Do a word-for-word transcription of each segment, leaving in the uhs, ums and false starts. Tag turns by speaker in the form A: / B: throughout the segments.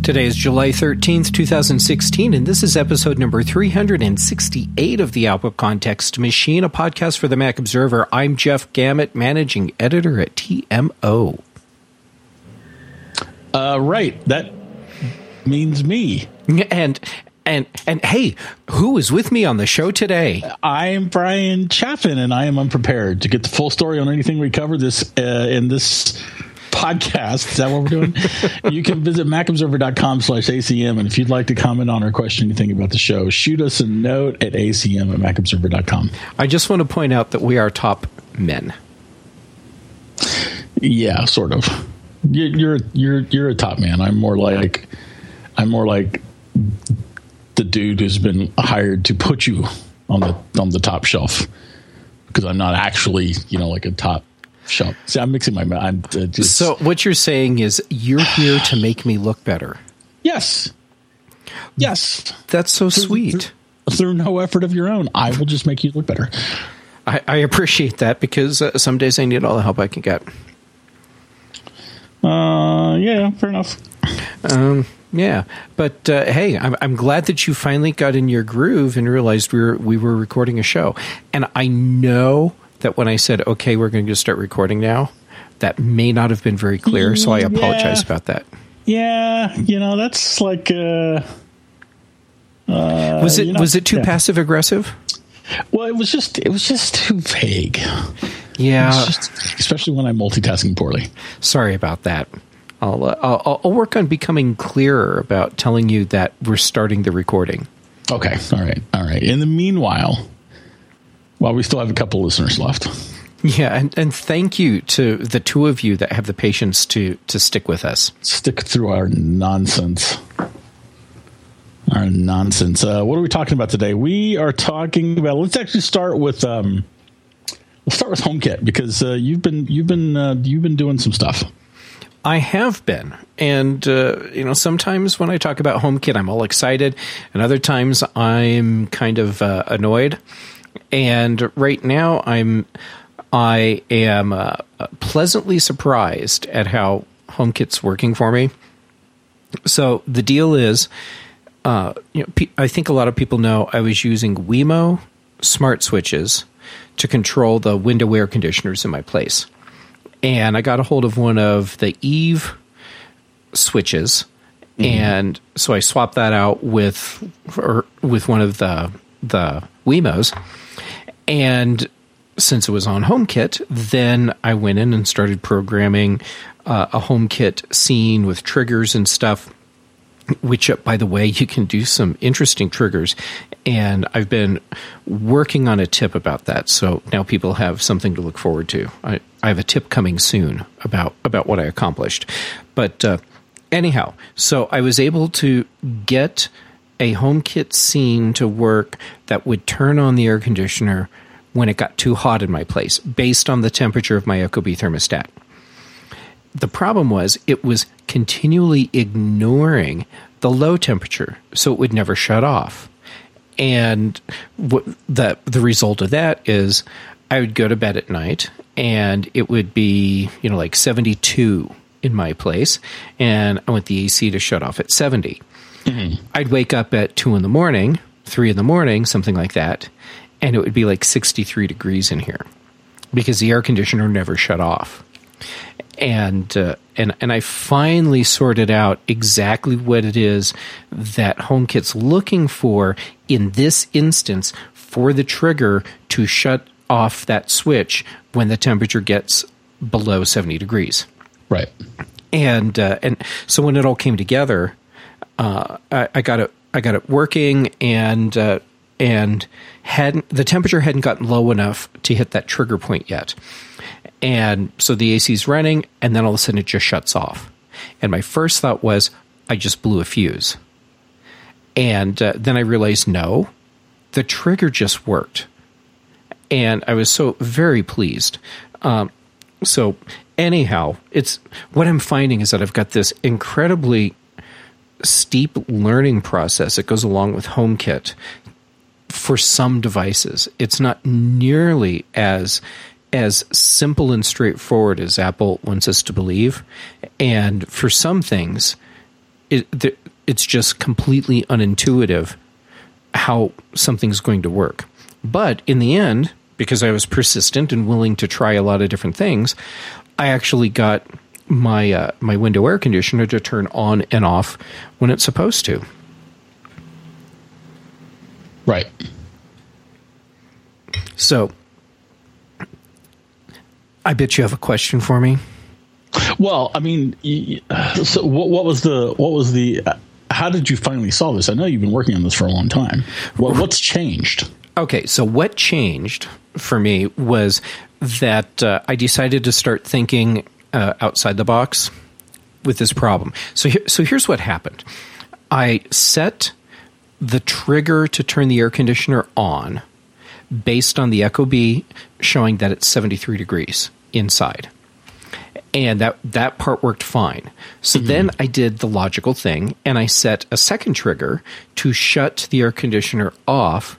A: Today is July thirteenth, twenty sixteen, and this is episode number three hundred sixty-eight of the Output Context Machine, a podcast for the Mac Observer. I'm Jeff Gamet, managing editor at T M O.
B: Uh, right. That means me.
A: And and and hey, who is with me on the show today?
B: I'm Brian Chaffin, and I am unprepared to get the full story on anything we cover this uh, in this podcast. Is that what we're doing? You can visit macobserver.com slash ACM, and if you'd like to comment on or question anything about the show, shoot us a note at acm at macobserver dot com.
A: I just want to point out that we are top men.
B: Yeah, sort of. You're you're you're a top man. I'm more like I'm more like the dude who's been hired to put you on the on the top shelf, because I'm not actually, you know, like a top shelf. See, I'm mixing my. I'm uh, just,
A: so what you're saying is you're here to make me look better.
B: Yes. Yes.
A: That's so
B: through,
A: sweet.
B: Through, through no effort of your own, I will just make you look better.
A: I, I appreciate that, because uh, some days I need all the help I can get.
B: Uh, yeah, fair enough.
A: Um, yeah, but uh, hey, I'm I'm glad that you finally got in your groove and realized we were we were recording a show. And I know that when I said, okay, we're going to start recording now, that may not have been very clear, so I apologize
B: yeah.
A: about that.
B: Yeah, you know, that's like uh, uh
A: was it
B: you know,
A: was it too
B: yeah.
A: passive aggressive?
B: Well, it was just it was just too vague.
A: Yeah,
B: just, especially when I'm multitasking poorly.
A: Sorry about that. I'll, uh, I'll I'll work on becoming clearer about telling you that we're starting the recording.
B: Okay, all right, all right. In the meanwhile, while we still have a couple listeners left.
A: Yeah, and, and thank you to the two of you that have the patience to to stick with us.
B: Stick through our nonsense. Our nonsense. Uh, what are we talking about today? We are talking about. Let's actually start with. Um, let's start with HomeKit, because uh, you've been you've been uh, you've been doing some stuff.
A: I have been, and uh, you know, sometimes when I talk about HomeKit, I'm all excited, and other times I'm kind of uh, annoyed. And right now, I'm I am uh, pleasantly surprised at how HomeKit's working for me. So the deal is, uh, you know, pe- I think a lot of people know I was using Wemo smart switches to control the window air conditioners in my place. And I got a hold of one of the Eve switches, mm-hmm. and so I swapped that out with or with one of the the Wemos. And since it was on HomeKit, then I went in and started programming uh, a HomeKit scene with triggers and stuff. Which, uh, by the way, you can do some interesting triggers, and I've been working on a tip about that. So now people have something to look forward to. I, I have a tip coming soon about, about what I accomplished. But uh, anyhow, so I was able to get a HomeKit scene to work that would turn on the air conditioner when it got too hot in my place, based on the temperature of my Ecobee thermostat. The problem was it was continually ignoring the low temperature, so it would never shut off. And what the the result of that is I would go to bed at night, and it would be, you know, like seventy-two in my place, and I want the A C to shut off at seventy. Mm-hmm. I'd wake up at two in the morning, three in the morning, something like that, and it would be like sixty-three degrees in here because the air conditioner never shut off. And uh, and and I finally sorted out exactly what it is that HomeKit's looking for in this instance for the trigger to shut off that switch when the temperature gets below seventy degrees.
B: Right.
A: And uh, and so when it all came together, uh, I, I got it I got it working, and uh, and hadn't the temperature hadn't gotten low enough to hit that trigger point yet. And so the A C's running, and then all of a sudden it just shuts off. And my first thought was, I just blew a fuse. And uh, then I realized, no, the trigger just worked. And I was so very pleased. Um, so anyhow, it's what I'm finding is that I've got this incredibly steep learning process that goes along with HomeKit for some devices. It's not nearly as as simple and straightforward as Apple wants us to believe. And for some things, it, it's just completely unintuitive how something's going to work. But in the end, because I was persistent and willing to try a lot of different things, I actually got my uh, my window air conditioner to turn on and off when it's supposed to.
B: Right.
A: So, I bet you have a question for me.
B: Well, I mean, so what, what was the what was the uh, how did you finally solve this? I know you've been working on this for a long time. What, what's changed?
A: Okay, so what changed for me was that uh, I decided to start thinking uh, outside the box with this problem. So, here, so here's what happened. I set the trigger to turn the air conditioner on based on the Ecobee showing that it's seventy-three degrees inside. And that, that part worked fine. So mm-hmm. then I did the logical thing, and I set a second trigger to shut the air conditioner off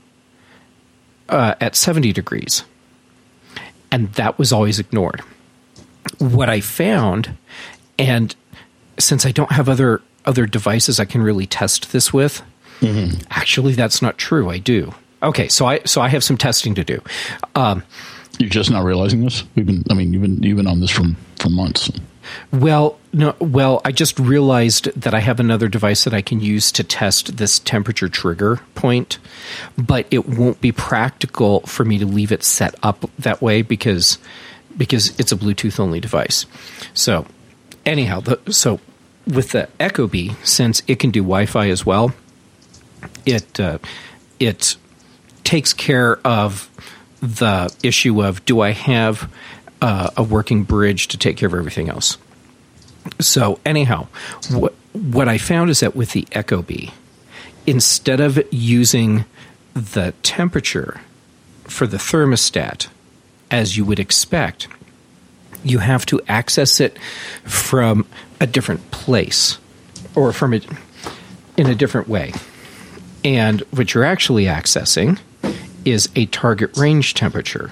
A: uh, at seventy degrees. And that was always ignored. What I found, and since I don't have other other devices I can really test this with, mm-hmm. actually that's not true. I do. Okay, so I so I have some testing to do. Um,
B: You're just not realizing this? We've been I mean you've been you've been on this for for months.
A: Well, no well, I just realized that I have another device that I can use to test this temperature trigger point, but it won't be practical for me to leave it set up that way because because it's a Bluetooth only device. So, anyhow, the, so with the Ecobee, since it can do Wi-Fi as well, it uh, it takes care of the issue of, do I have uh, a working bridge to take care of everything else? So anyhow, what, what I found is that with the Ecobee, instead of using the temperature for the thermostat as you would expect, you have to access it from a different place or from it in a different way. And what you're actually accessing is a target range temperature.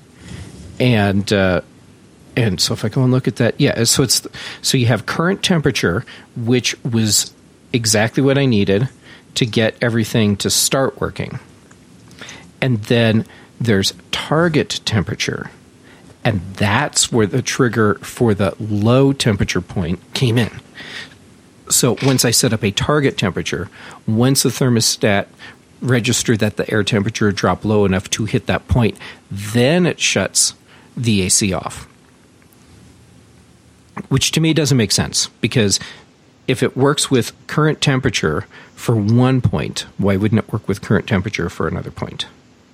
A: And uh, and so if I go and look at that, yeah, so it's so you have current temperature, which was exactly what I needed to get everything to start working. And then there's target temperature, and that's where the trigger for the low temperature point came in. So once I set up a target temperature, once the thermostat registered that the air temperature dropped low enough to hit that point, then it shuts the A C off. Which to me doesn't make sense, because if it works with current temperature for one point, why wouldn't it work with current temperature for another point?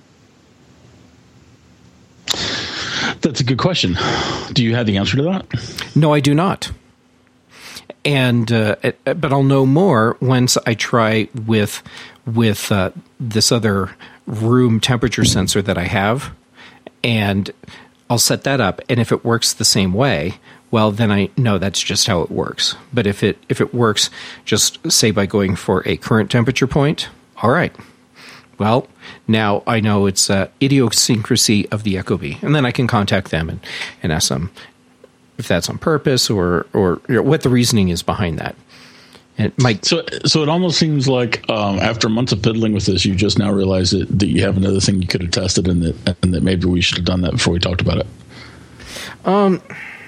B: That's a good question. Do you have the answer to that?
A: No, I do not. And uh, but I'll know more once I try with with uh, this other room temperature sensor that I have, and I'll set that up. And if it works the same way, well, then I know that's just how it works. But if it if it works just say by going for a current temperature point, all right. Well, now I know it's uh, idiosyncrasy of the Ecobee, and then I can contact them and, and ask them if that's on purpose or or you know, what the reasoning is behind that. And it might
B: so so it almost seems like um, after months of fiddling with this, you just now realize that, that you have another thing you could have tested, and that and that maybe we should have done that before we talked about it. Um.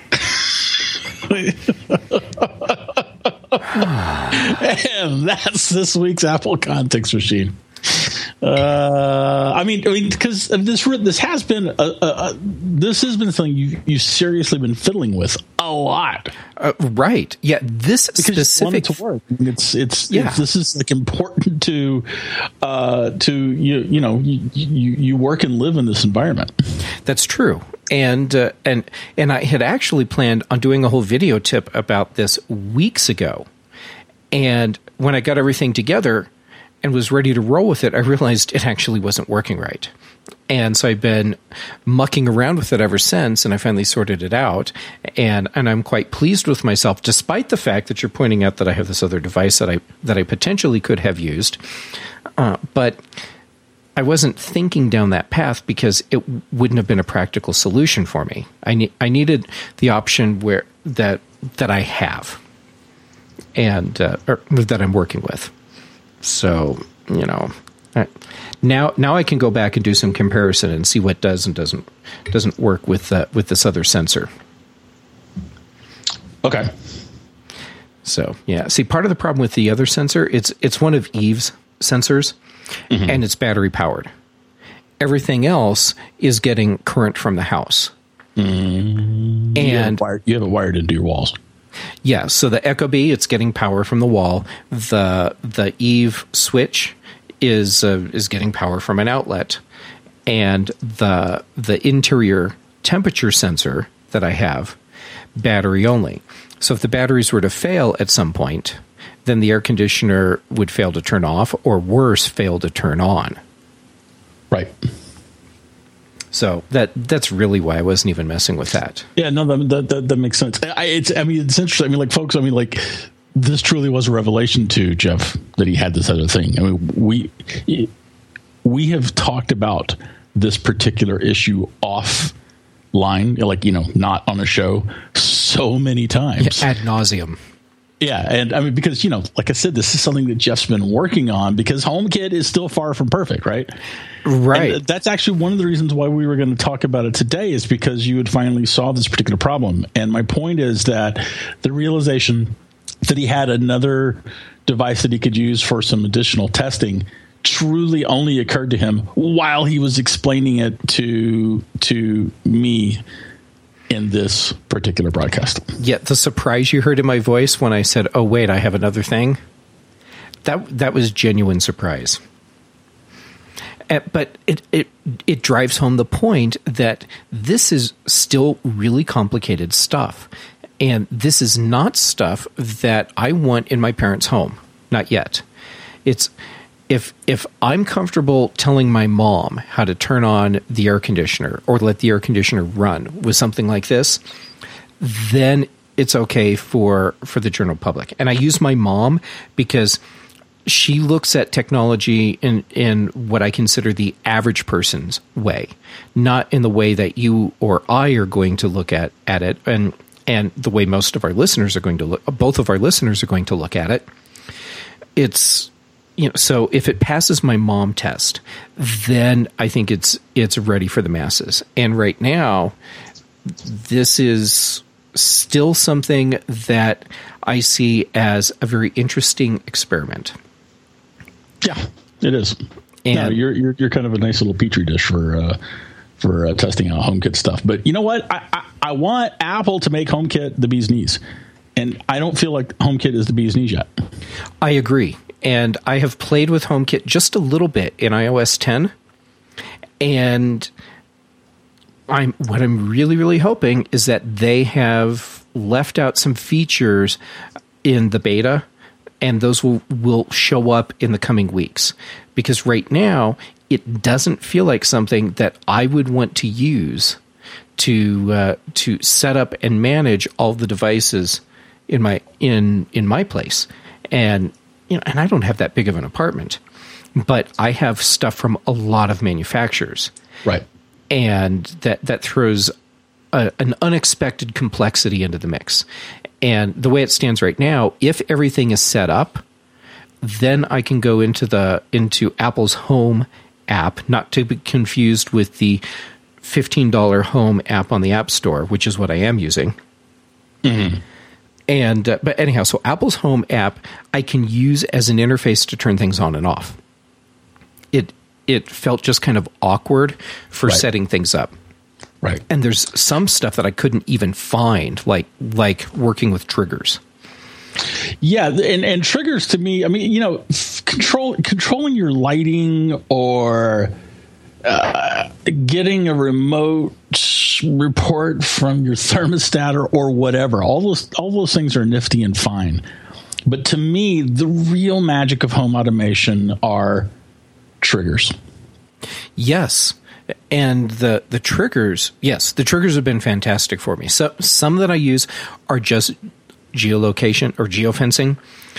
B: And that's this week's Apple Context Machine. Uh, I mean, I mean, because this this has been a, a, a this has been something you you seriously been fiddling with a lot,
A: uh, right? Yeah, this
B: because
A: specific
B: you want it to work. It's it's,
A: yeah.
B: it's this is like important to uh, to you you know you, you you work and live in this environment.
A: That's true. And uh, and and I had actually planned on doing a whole video tip about this weeks ago, and when I got everything together and was ready to roll with it, I realized it actually wasn't working right. And so I've been mucking around with it ever since, and I finally sorted it out. And and I'm quite pleased with myself, despite the fact that you're pointing out that I have this other device that I that I potentially could have used. Uh, but I wasn't thinking down that path because it wouldn't have been a practical solution for me. I ne- I needed the option where that that I have. and uh, or that I'm working with. So, you know, I, now now I can go back and do some comparison and see what does and doesn't doesn't work with uh, with this other sensor.
B: Okay.
A: So, yeah. See, part of the problem with the other sensor, it's it's one of Eve's sensors, mm-hmm. and it's battery powered. Everything else is getting current from the house.
B: Mm, and you have, wired, you have it wired into your walls.
A: Yeah, so the ecobee, it's getting power from the wall. The the Eve switch is uh, is getting power from an outlet. And the the interior temperature sensor that I have, battery only. So if the batteries were to fail at some point, then the air conditioner would fail to turn off, or worse, fail to turn on.
B: Right.
A: So that that's really why I wasn't even messing with that.
B: Yeah, no, that that, that makes sense. I, it's I mean, it's interesting. I mean, like, folks, I mean, like, this truly was a revelation to Jeff that he had this other thing. I mean, we we have talked about this particular issue offline, like, you know, not on a show, so many times.
A: Yeah, ad nauseum.
B: Yeah, and I mean, because, you know, like I said, this is something that Jeff's been working on, because HomeKit is still far from perfect, right?
A: Right.
B: And that's actually one of the reasons why we were going to talk about it today, is because you had finally solved this particular problem. And my point is that the realization that he had another device that he could use for some additional testing truly only occurred to him while he was explaining it to to me in this particular broadcast.
A: Yeah, the surprise you heard in my voice when I said, "Oh wait, I have another thing," that that was genuine surprise. Uh, but it it it drives home the point that this is still really complicated stuff, and this is not stuff that I want in my parents' home. Not yet. It's If if I'm comfortable telling my mom how to turn on the air conditioner or let the air conditioner run with something like this, then it's okay for, for the general public. And I use my mom because she looks at technology in, in what I consider the average person's way, not in the way that you or I are going to look at, at it, and and the way most of our listeners are going to look, both of our listeners are going to look at it. It's You know, so if it passes my mom test, then I think it's it's ready for the masses. And right now, this is still something that I see as a very interesting experiment.
B: Yeah, it is.
A: And
B: no, you're you're you're kind of a nice little petri dish for uh, for uh, testing out HomeKit stuff. But you know what? I, I I want Apple to make HomeKit the bee's knees, and I don't feel like HomeKit is the bee's knees yet.
A: I agree. And I have played with HomeKit just a little bit in i O S ten, and I'm what I'm really, really hoping is that they have left out some features in the beta, and those will, will show up in the coming weeks. Because right now, it doesn't feel like something that I would want to use to uh, to set up and manage all the devices in my in in my place. And You know, and I don't have that big of an apartment, but I have stuff from a lot of manufacturers.
B: Right.
A: And that, that throws a, an unexpected complexity into the mix. And the way it stands right now, if everything is set up, then I can go into the into Apple's Home app, not to be confused with the fifteen dollars Home app on the App Store, which is what I am using. Mm-hmm. And uh, but anyhow, so Apple's Home app I can use as an interface to turn things on and off. It it felt just kind of awkward for
B: right.
A: setting things up.
B: Right.
A: And there's some stuff that I couldn't even find, like like working with triggers.
B: Yeah, and, and triggers to me, I mean, you know, control controlling your lighting or uh, getting a remote report from your thermostat or, or whatever. All those all those things are nifty and fine. But to me, the real magic of home automation are triggers.
A: Yes. And the, the triggers, yes, the triggers have been fantastic for me. So some that I use are just geolocation or geofencing.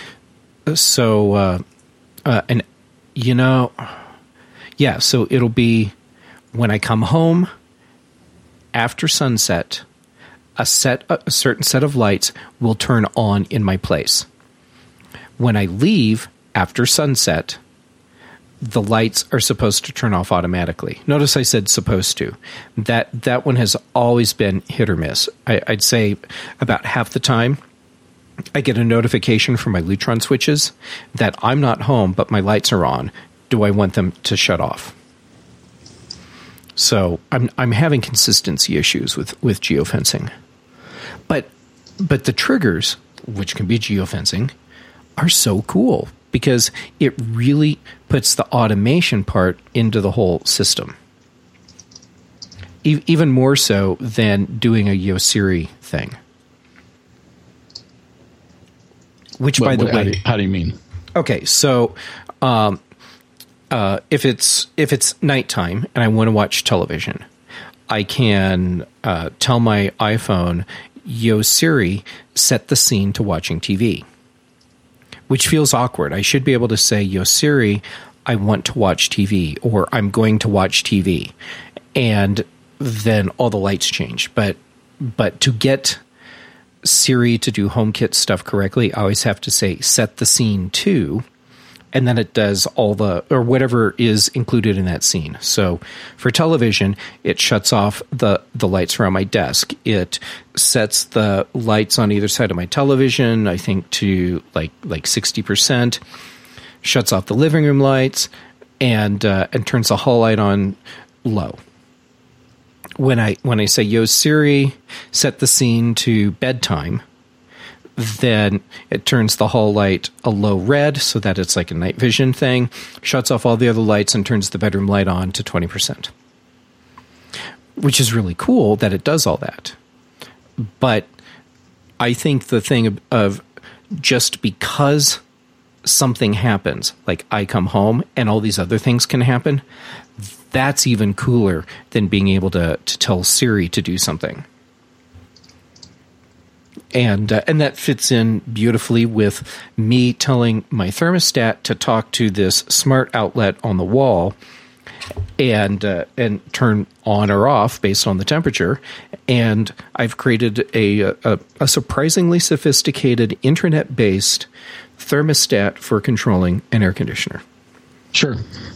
A: So, uh, uh, and you know, yeah, so it'll be when I come home after sunset, a set, a certain set of lights will turn on in my place. When I leave after sunset, the lights are supposed to turn off automatically. Notice I said supposed to. That that one has always been hit or miss. I, I'd say about half the time, I get a notification from my Lutron switches that I'm not home, but my lights are on. Do I want them to shut off? So I'm I'm having consistency issues with, with geofencing. But but the triggers, which can be geofencing, are so cool because it really puts the automation part into the whole system. E- even more so than doing a Yosiri thing. Which,
B: But
A: by the
B: what-
A: way,
B: how do, you, how do you mean?
A: okay, so um, uh, if it's if it's nighttime and I want to watch television, I can uh, tell my iPhone, "Yo Siri, set the scene to watching T V," which feels awkward. I should be able to say, "Yo Siri, I want to watch T V," or "I'm going to watch T V," and then all the lights change. But but to get Siri to do HomeKit stuff correctly, I always have to say set the scene to, and then it does all the, or whatever is included in that scene. So for television, it shuts off the, the lights around my desk. It sets the lights on either side of my television, I think to like like sixty percent, shuts off the living room lights, and uh, and turns the hall light on low. When I when I say, "Yo Siri, set the scene to bedtime," then it turns the hall light a low red so that it's like a night vision thing, shuts off all the other lights, and turns the bedroom light on to twenty percent. Which is really cool that it does all that. But I think the thing of, of just because something happens, like I come home and all these other things can happen, that's even cooler than being able to, to tell Siri to do something. And uh, and that fits in beautifully with me telling my thermostat to talk to this smart outlet on the wall and uh, and turn on or off based on the temperature. And I've created a a, a surprisingly sophisticated internet-based thermostat for controlling an air conditioner.
B: Sure.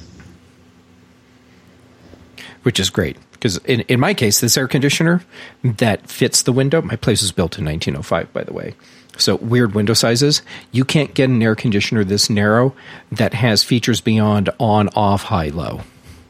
A: Which is great. Because in, in my case, this air conditioner that fits the window, my place was built in nineteen oh five, by the way. So weird window sizes. You can't get an air conditioner this narrow that has features beyond on, off, high, low.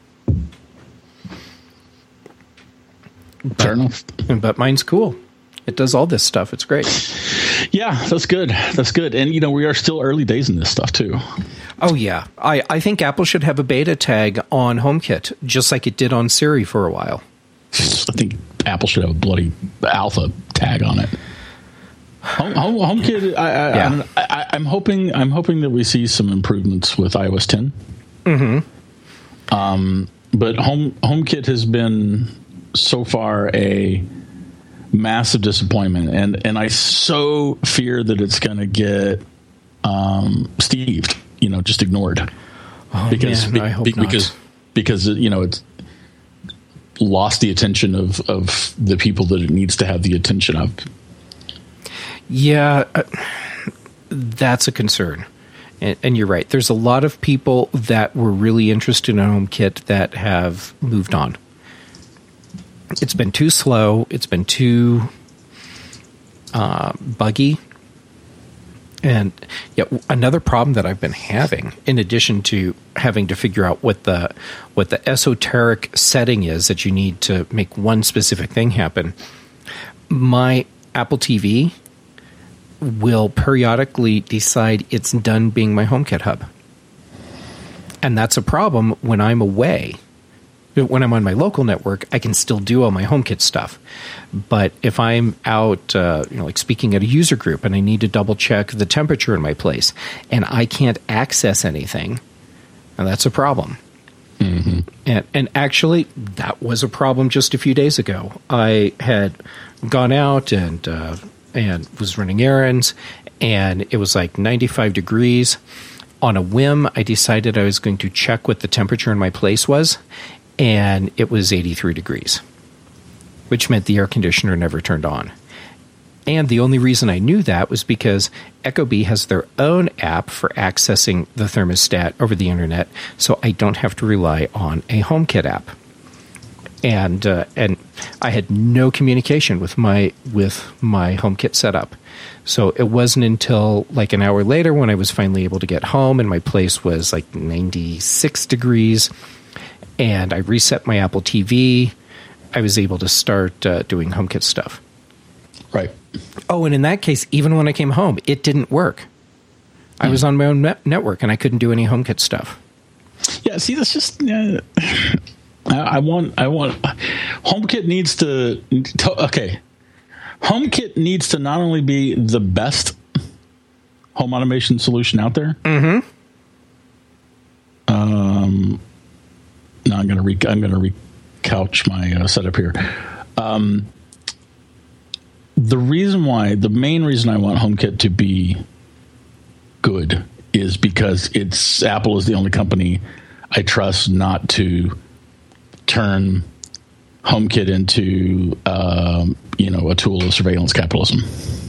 B: Fair enough.
A: But mine's cool. It does all this stuff. It's great.
B: Yeah, that's good. That's good. And, you know, we are still early days in this stuff, too.
A: Oh, yeah. I, I think Apple should have a beta tag on HomeKit, just like it did on Siri for a while.
B: I think Apple should have a bloody alpha tag on it. Home, home, HomeKit, I, I,
A: Yeah.
B: I, I, I'm hoping I'm hoping that we see some improvements with i O S ten. Mm-hmm. Um, but Home HomeKit has been so far a massive disappointment, and and I so fear that it's going to get um, Steved, you know, just ignored.
A: Oh,
B: because
A: man, I hope
B: be,
A: not.
B: because because you know it's lost the attention of of the people that it needs to have the attention of.
A: Yeah, uh, that's a concern. And, and you're right. There's a lot of people that were really interested in HomeKit that have moved on. It's been too slow. It's been too uh, buggy. And yeah, another problem that I've been having, in addition to having to figure out what the what the esoteric setting is that you need to make one specific thing happen, my Apple T V will periodically decide it's done being my HomeKit hub. And that's a problem when I'm away. When I'm on my local network, I can still do all my HomeKit stuff. But if I'm out, uh, you know, like speaking at a user group and I need to double check the temperature in my place and I can't access anything, and that's a problem. Mm-hmm. And, and actually, that was a problem just a few days ago. I had gone out and uh, and was running errands, and it was like ninety-five degrees. On a whim, I decided I was going to check what the temperature in my place was, and it was eighty-three degrees, which meant the air conditioner never turned on. And the only reason I knew that was because Ecobee has their own app for accessing the thermostat over the internet, so I don't have to rely on a HomeKit app. And uh, and I had no communication with my with my HomeKit setup. So it wasn't until like an hour later when I was finally able to get home and my place was like ninety-six degrees, and I reset my Apple T V, I was able to start uh, doing HomeKit stuff.
B: Right.
A: Oh, and in that case, even when I came home, it didn't work. I mm. was on my own net- network, and I couldn't do any HomeKit stuff.
B: Yeah, see, that's just... Uh, I, I want... I want... HomeKit needs to, to... Okay. HomeKit needs to not only be the best home automation solution out there...
A: Mm-hmm.
B: Um, now I'm going to re- I'm going to recouch my uh, setup here. Um... The reason why, the main reason I want HomeKit to be good is because it's Apple is the only company I trust not to turn HomeKit into, um, you know, a tool of surveillance capitalism.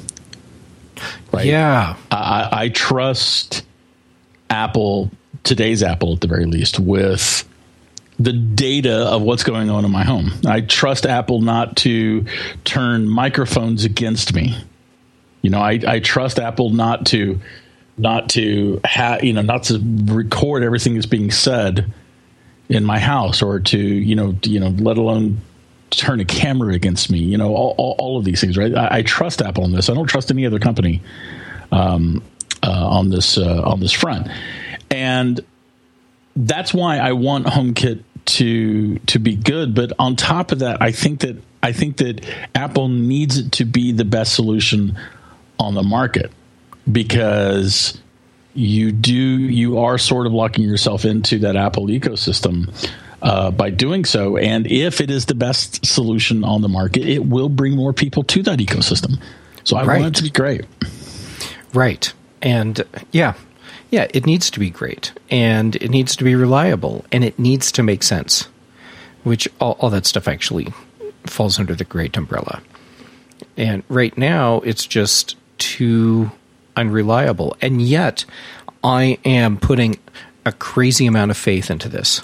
B: Right?
A: Yeah.
B: I, I trust Apple, today's Apple at the very least, with the data of what's going on in my home. I trust Apple not to turn microphones against me. You know, I, I trust Apple not to, not to have, you know, not to record everything that's being said in my house, or to, you know, you know, let alone turn a camera against me. You know, all, all, all of these things, right? I, I trust Apple on this. I don't trust any other company um, uh, on this uh, on this front, and that's why I want HomeKit to to be good. But on top of that, I think that I think that Apple needs it to be the best solution on the market, because you do you are sort of locking yourself into that Apple ecosystem uh, by doing so. And if it is the best solution on the market, it will bring more people to that ecosystem. So I
A: right.
B: want it to be great.
A: Right. And yeah. Yeah, it needs to be great, and it needs to be reliable, and it needs to make sense, which all, all that stuff actually falls under the great umbrella. And right now, it's just too unreliable. And yet, I am putting a crazy amount of faith into this.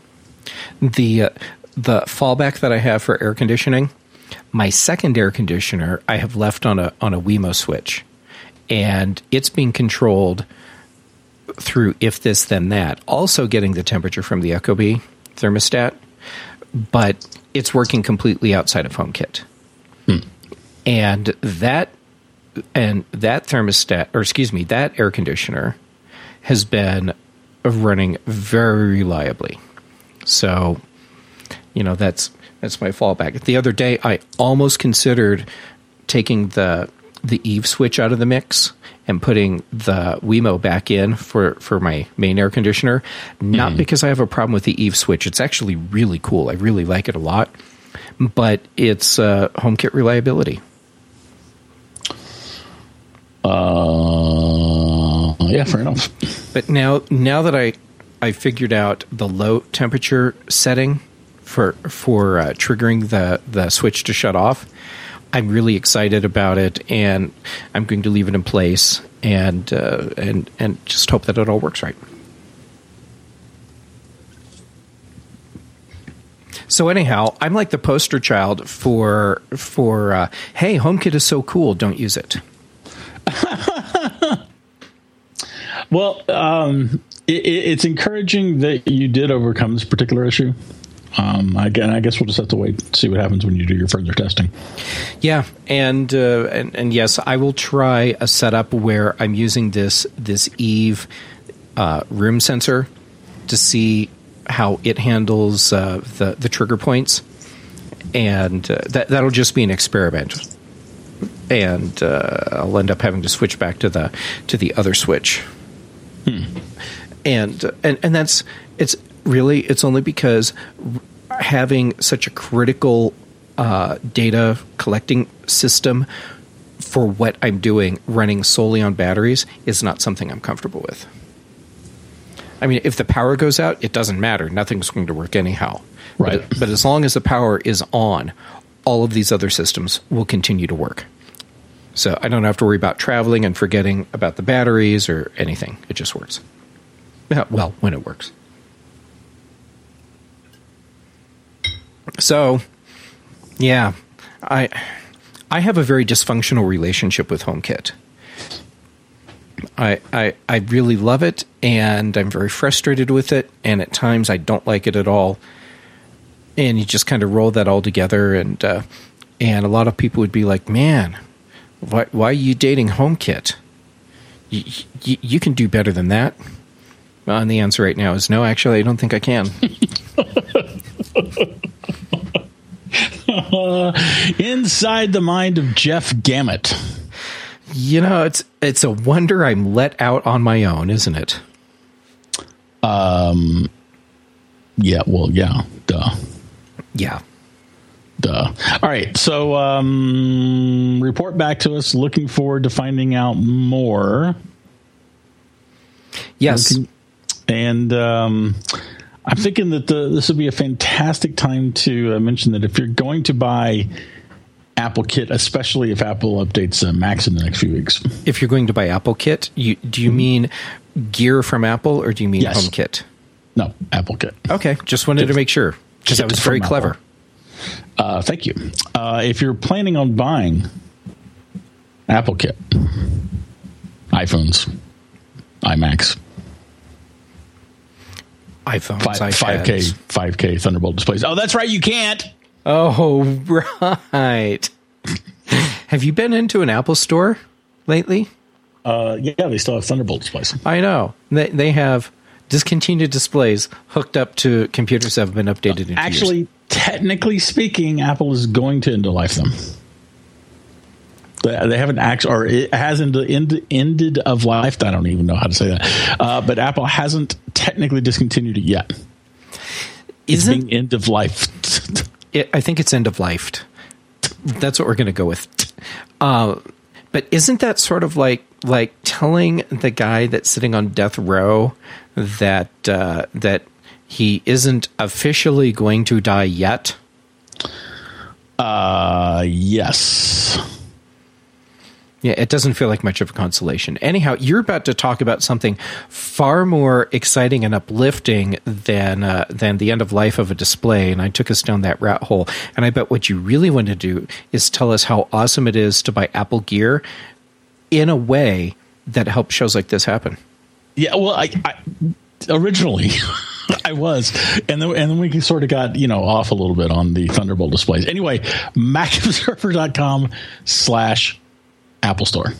A: The, uh, the fallback that I have for air conditioning, my second air conditioner, I have left on a on a Wemo switch, and it's being controlled through if this then that, also getting the temperature from the Ecobee thermostat, but it's working completely outside of HomeKit. Hmm. And that and that thermostat, or excuse me, that air conditioner has been running very reliably. So, you know, that's that's my fallback. The other day, I almost considered taking the the Eve switch out of the mix and putting the Wemo back in for, for my main air conditioner. Not mm. because I have a problem with the Eve switch. It's actually really cool. I really like it a lot. But it's uh, HomeKit reliability.
B: Uh, yeah, fair enough.
A: But now now that I, I figured out the low temperature setting for for uh, triggering the, the switch to shut off, I'm really excited about it, and I'm going to leave it in place and uh, and and just hope that it all works right. So anyhow, I'm like the poster child for for uh, hey, HomeKit is so cool, don't use it.
B: Well, um, it, it's encouraging that you did overcome this particular issue. Um, again, I guess we'll just have to wait and see what happens when you do your further testing.
A: Yeah, and uh, and, and yes, I will try a setup where I'm using this this Eve uh, room sensor to see how it handles uh, the the trigger points, and uh, that that'll just be an experiment. And uh, I'll end up having to switch back to the to the other switch. Hmm. And and and that's it's. Really, it's only because having such a critical uh, data collecting system for what I'm doing running solely on batteries is not something I'm comfortable with. I mean, if the power goes out, it doesn't matter. Nothing's going to work anyhow.
B: Right.
A: But, but as long as the power is on, all of these other systems will continue to work. So I don't have to worry about traveling and forgetting about the batteries or anything. It just works. Yeah, well, when it works. So, yeah, I I have a very dysfunctional relationship with HomeKit. I, I I really love it, and I'm very frustrated with it, and at times I don't like it at all. And you just kind of roll that all together, and uh, and a lot of people would be like, "Man, why why are you dating HomeKit? You, you, you can do better than that." Well, and the answer right now is no. Actually, I don't think I can.
B: uh, inside the mind of Jeff Gamet.
A: You know, it's it's a wonder I'm let out on my own, isn't it?
B: Um. Yeah. Well. Yeah. Duh.
A: Yeah.
B: Duh. All right. So, um, report back to us. Looking forward to finding out more.
A: Yes.
B: Looking, and um, I'm thinking that the, this would be a fantastic time to uh, mention that if you're going to buy AppleKit, especially if Apple updates uh, Macs in the next few weeks.
A: If you're going to buy AppleKit, you, do you mean gear from Apple or do you mean
B: yes.
A: HomeKit?
B: No, AppleKit.
A: Okay, just wanted to make sure because that was very clever.
B: Uh, thank you. Uh, if you're planning on buying AppleKit, iPhones, iMacs,
A: iPhones,
B: five, five K, five K Thunderbolt displays. Oh, that's right. You can't.
A: Oh, right. Have you been into an Apple store lately?
B: Uh, yeah, they still have Thunderbolt displays.
A: I know. They they have discontinued displays hooked up to computers that have been updated. In
B: Actually,
A: years.
B: Technically speaking, Apple is going to end of life them. They haven't actually, or it has ended, ended, ended of life. I don't even know how to say that. Uh, but Apple hasn't technically discontinued it yet. It's
A: Isn't,
B: being end of life.
A: it, I think it's end of life. That's what we're going to go with. Uh, but isn't that sort of like like telling the guy that's sitting on death row that uh, that he isn't officially going to die yet?
B: Uh, yes.
A: Yeah, it doesn't feel like much of a consolation. Anyhow, you're about to talk about something far more exciting and uplifting than uh, than the end of life of a display, and I took us down that rat hole. And I bet what you really want to do is tell us how awesome it is to buy Apple gear in a way that helps shows like this happen.
B: Yeah, well, I, I originally I was, and then and then we sort of got you know off a little bit on the Thunderbolt displays. Anyway, Mac Observer dot com slash Apple Store.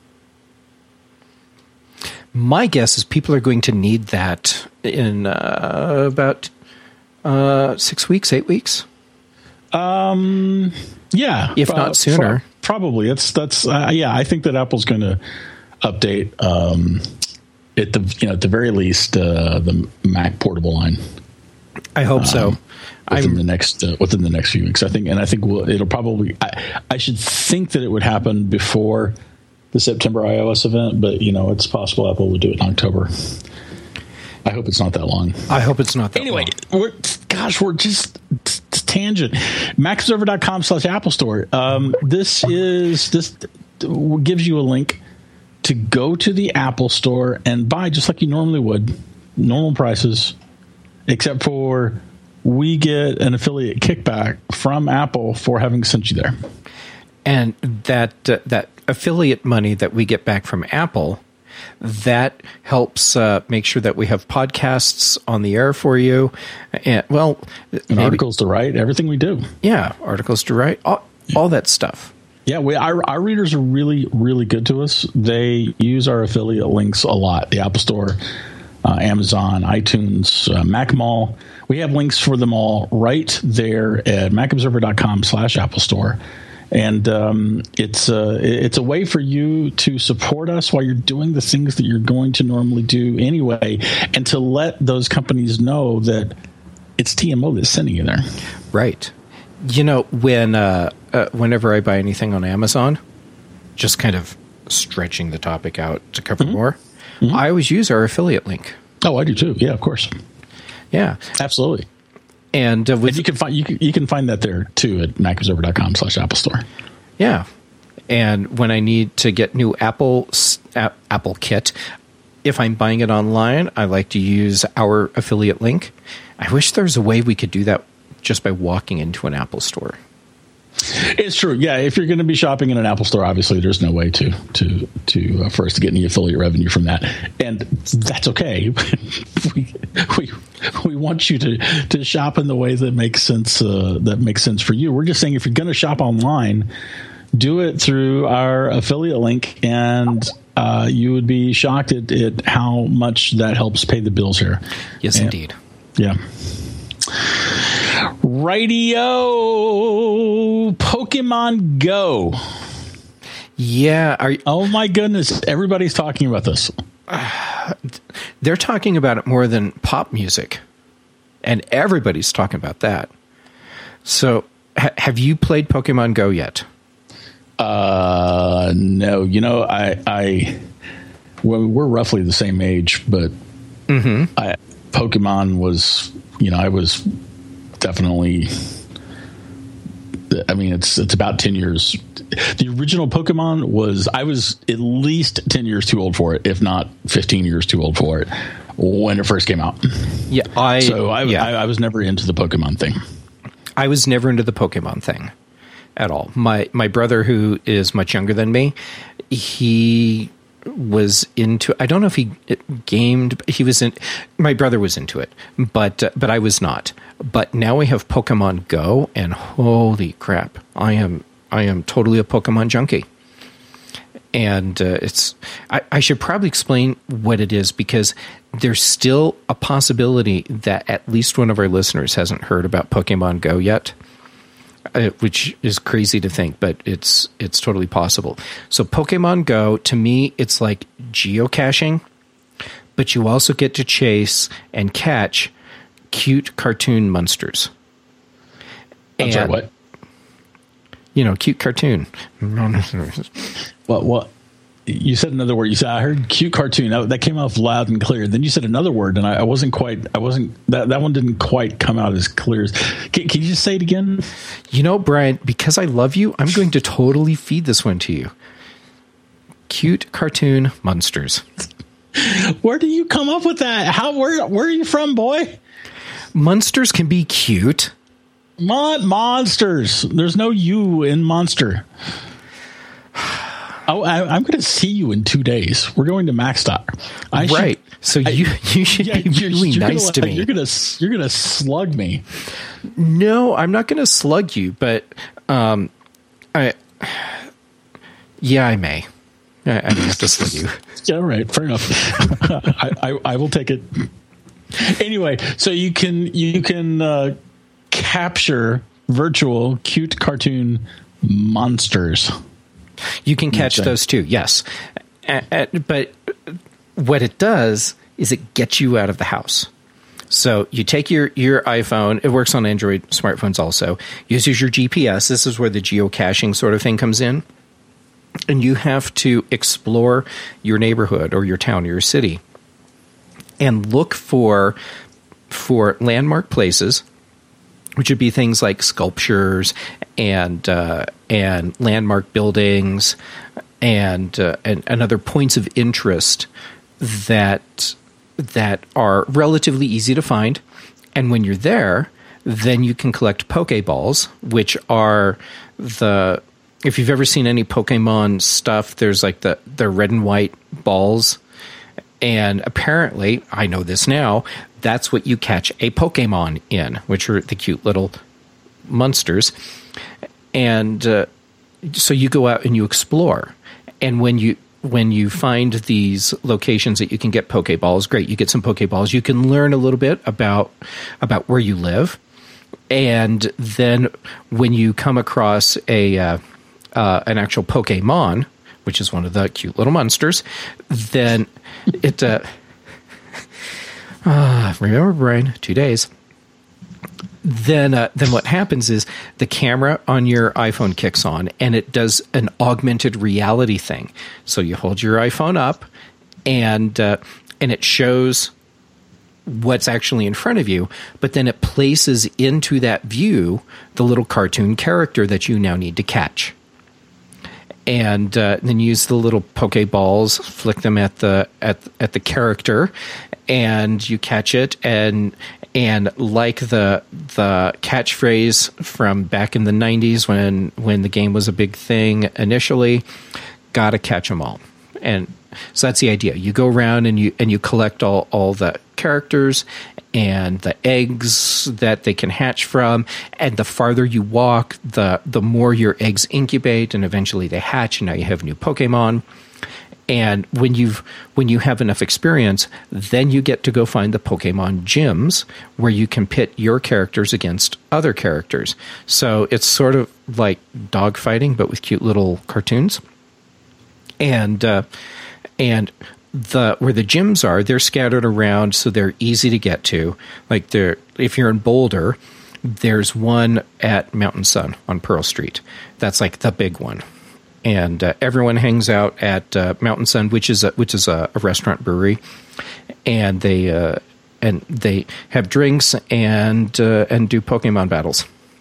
A: My guess is people are going to need that in uh, about uh, six weeks, eight weeks.
B: Um, yeah,
A: if not uh, sooner.
B: Pro- probably. It's that's uh, yeah. I think that Apple's going to update um, at the you know at the very least uh, the Mac portable line.
A: I hope um, so.
B: Within
A: I'm,
B: the next uh, within the next few weeks, I think, and I think we'll, it'll probably. I, I should think that it would happen before the September iOS event, but you know, it's possible Apple would do it in October. I hope it's not that long.
A: I hope it's not that
B: anyway,
A: long.
B: We're, gosh, we're just t- t- tangent. Mac Observer dot com slash Apple Store. Um, this is this gives you a link to go to the Apple Store and buy just like you normally would, normal prices, except for we get an affiliate kickback from Apple for having sent you there.
A: And that uh, that affiliate money that we get back from Apple, that helps uh, make sure that we have podcasts on the air for you. And, well,
B: and
A: maybe,
B: articles to write, everything we do.
A: Yeah, articles to write, all, yeah. all that stuff.
B: Yeah, we our, our readers are really, really good to us. They use our affiliate links a lot. The Apple Store, uh, Amazon, iTunes, uh, Mac Mall. We have links for them all right there at Mac Observer dot com slash Apple Store. And um, it's, uh, it's a way for you to support us while you're doing the things that you're going to normally do anyway, and to let those companies know that it's T M O that's sending you there.
A: Right. You know, when uh, uh, whenever I buy anything on Amazon, just kind of stretching the topic out to cover mm-hmm. more, mm-hmm. I always use our affiliate link.
B: Oh, I do too. Yeah, of course.
A: Yeah,
B: absolutely.
A: And, uh, with,
B: and you can find you can, you can find that there too at Mac Observer dot com slash Apple Store.
A: Yeah, And when I need to get new Apple Apple Kit, if I'm buying it online, I like to use our affiliate link. I wish there was a way we could do that just by walking into an Apple store.
B: It's true. Yeah, if you're going to be shopping in an Apple store, obviously there's no way to to to uh, for us to get any affiliate revenue from that, and that's okay. we we we want you to to shop in the way that makes sense. Uh, that makes sense for you. We're just saying if you're going to shop online, do it through our affiliate link, and uh, you would be shocked at, at how much that helps pay the bills here.
A: Yes, and, indeed.
B: Yeah. Radio Pokemon Go.
A: Yeah. Are you,
B: oh my goodness. Everybody's talking about this.
A: Uh, they're talking about it more than pop music. And everybody's talking about that. So ha- have you played Pokemon Go yet?
B: Uh, no. You know, I, I, well, we're roughly the same age, but
A: mm-hmm.
B: I, Pokemon was, you know, I was definitely, I mean, it's it's about ten years. The original Pokemon was, I was at least ten years too old for it, if not fifteen years too old for it when it first came out.
A: Yeah, I
B: so I,
A: yeah.
B: I, I was never into the Pokemon thing.
A: I was never into the Pokemon thing at all. My my brother, who is much younger than me, he was into, I don't know if he gamed, he was in, my brother was into it, but uh, but I was not. But now we have Pokemon Go, and holy crap, I am I am totally a Pokemon junkie. And uh, it's I, I should probably explain what it is, because there's still a possibility that at least one of our listeners hasn't heard about Pokemon Go yet. Uh, which is crazy to think, but it's it's totally possible. So Pokemon Go, to me, it's like geocaching, but you also get to chase and catch cute cartoon monsters.
B: I'm
A: and,
B: sorry, what?
A: You know, cute cartoon.
B: What? What? You said another word. You said, I heard cute cartoon. That, that came off loud and clear. Then you said another word, and I, I wasn't quite, I wasn't, that, that one didn't quite come out as clear as, can, can you just say it again?
A: You know, Brian, because I love you, I'm going to totally feed this one to you. Cute cartoon monsters.
B: Where do you come up with that? How, where, where are you from, boy?
A: Monsters can be cute.
B: Mon- monsters. There's no you in monster. Oh, I, I'm going to see you in two days. We're going to MaxStock. I
A: right.
B: Should,
A: so
B: I,
A: you you should
B: yeah,
A: be really
B: you're
A: nice
B: gonna,
A: to me.
B: You're going to you're going to slug me.
A: No, I'm not going to slug you, but um, I yeah, I may. I, I may have to slug you.
B: Yeah, right. Fair enough. I, I I will take it. Anyway, so you can you can uh, capture virtual cute cartoon monsters.
A: You can catch those too, yes. Uh, uh, but what it does is it gets you out of the house. So you take your, your iPhone. It works on Android smartphones also. Uses your G P S. This is where the geocaching sort of thing comes in. And you have to explore your neighborhood or your town or your city and look for for landmark places, which would be things like sculptures and uh, and landmark buildings and, uh, and and other points of interest that that are relatively easy to find. And when you're there, then you can collect Pokeballs, which are the, if you've ever seen any Pokemon stuff, there's like the the red and white balls. And apparently, I know this now, that's what you catch a Pokemon in, which are the cute little monsters. And uh, so you go out and you explore. And when you when you find these locations that you can get Pokeballs, great, you get some Pokeballs. You can learn a little bit about about where you live. And then when you come across a uh, uh, an actual Pokemon, which is one of the cute little monsters, then it, uh, uh, remember, Brian, two days. Then, uh, then what happens is the camera on your iPhone kicks on, and it does an augmented reality thing. So you hold your iPhone up, and uh, and it shows what's actually in front of you, but then it places into that view the little cartoon character that you now need to catch. and uh, then use the little Pokeballs, flick them at the at at the character, and you catch it. And and like the the catchphrase from back in the nineties when when the game was a big thing initially, gotta catch them all. And so that's the idea. You go around and you and you collect all, all the characters and the eggs that they can hatch from. And the farther you walk, the the more your eggs incubate, and eventually they hatch, and now you have new Pokemon. And when you've when you have enough experience, then you get to go find the Pokemon gyms where you can pit your characters against other characters. So it's sort of like dogfighting, but with cute little cartoons. And uh, and the where the gyms are, they're scattered around, so they're easy to get to. Like they're if you're in Boulder, there's one at Mountain Sun on Pearl Street. That's like the big one. And uh, everyone hangs out at uh, Mountain Sun, which is a, which is a, a restaurant brewery, and they uh, and they have drinks and uh, and do Pokemon battles.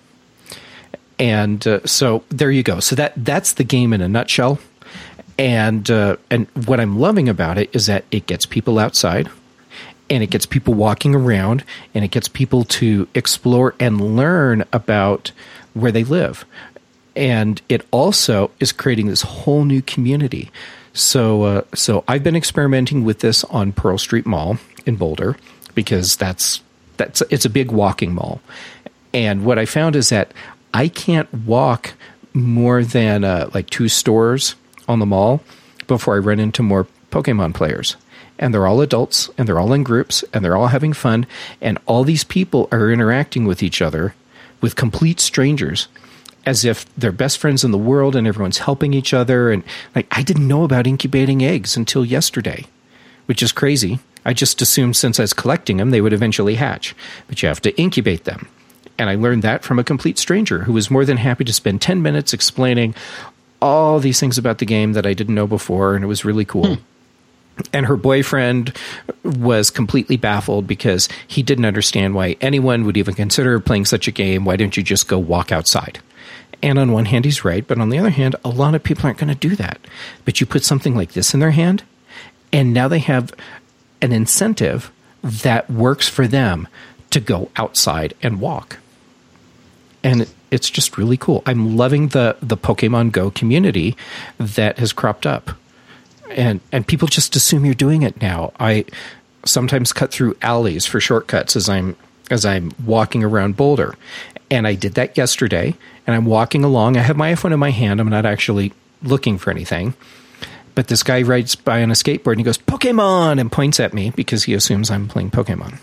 A: And uh, so there you go. So that that's the game in a nutshell. And uh, and what I'm loving about it is that it gets people outside, and it gets people walking around, and it gets people to explore and learn about where they live. And it also is creating this whole new community. So uh, so I've been experimenting with this on Pearl Street Mall in Boulder because that's that's it's a big walking mall. And what I found is that I can't walk more than uh, like two stores on the mall before I run into more Pokemon players. And they're all adults, and they're all in groups, and they're all having fun, and all these people are interacting with each other with complete strangers as if they're best friends in the world, and everyone's helping each other. And like, I didn't know about incubating eggs until yesterday, which is crazy. I just assumed since I was collecting them, they would eventually hatch, but you have to incubate them. And I learned that from a complete stranger who was more than happy to spend ten minutes explaining all these things about the game that I didn't know before, and it was really cool. Hmm. And her boyfriend was completely baffled because he didn't understand why anyone would even consider playing such a game. Why don't you just go walk outside? And on one hand, he's right, but on the other hand, a lot of people aren't going to do that. But you put something like this in their hand, and now they have an incentive that works for them to go outside and walk. And it's just really cool. I'm loving the, the Pokemon Go community that has cropped up. And and people just assume you're doing it now. I sometimes cut through alleys for shortcuts as I'm as I'm walking around Boulder. And I did that yesterday, and I'm walking along. I have my iPhone in my hand. I'm not actually looking for anything. But this guy rides by on a skateboard, and he goes, Pokemon, and points at me because he assumes I'm playing Pokemon.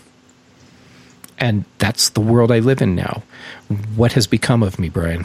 A: And that's the world I live in now. What has become of me, Brian?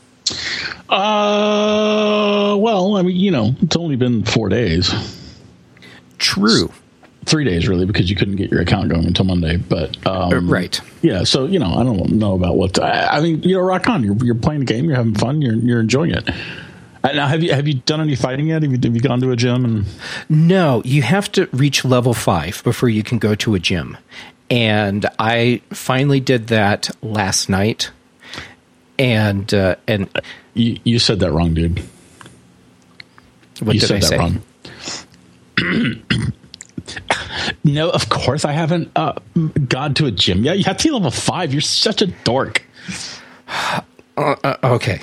B: Uh, well, I mean, you know, it's only been four days.
A: True.
B: Three days, really, because you couldn't get your account going until Monday. But um,
A: right.
B: Yeah, so, you know, I don't know about what to, I, I mean, you know, rock on. You're, you're playing the game. You're having fun. You're you're enjoying it. And now, have you have you done any fighting yet? Have you, have you gone to a gym? And
A: No, you have to reach level five before you can go to a gym. And I finally did that last night. And uh, and
B: you, you said that wrong, dude.
A: What
B: you
A: did
B: said
A: I
B: that
A: say?
B: Wrong. No, of course I haven't uh, gone to a gym yet. You have to be level five. You're such a dork.
A: Uh, uh, okay.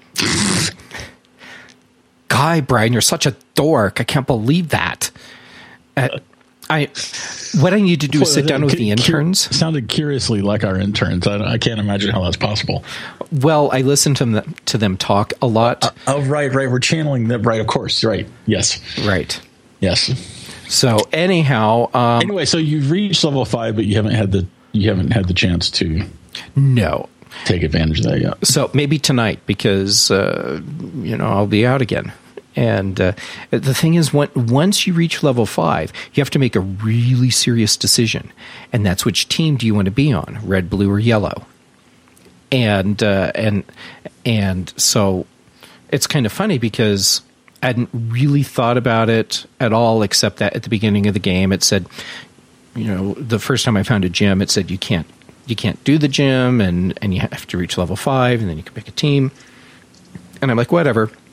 A: Guy, Brian, you're such a dork. I can't believe that. Uh, I what I need to do is sit down with the interns.
B: Sounded curiously like our interns. I, I can't imagine how that's possible.
A: Well, I listen to them to them talk a lot.
B: Uh, oh, right, right. We're channeling them. Right, of course. Right. Yes.
A: Right.
B: Yes.
A: So anyhow, um,
B: anyway, so you've reached level five, but you haven't had the you haven't had the chance to
A: no
B: take advantage of that yet.
A: So maybe tonight, because uh, you know I'll be out again. And uh, the thing is, when, once you reach level five, you have to make a really serious decision. And that's which team do you want to be on, red, blue, or yellow? And uh, and and so it's kind of funny because I hadn't really thought about it at all, except that at the beginning of the game it said, you know, the first time I found a gym, it said you can't you can't do the gym, and, and you have to reach level five, and then you can pick a team. And I'm like, whatever.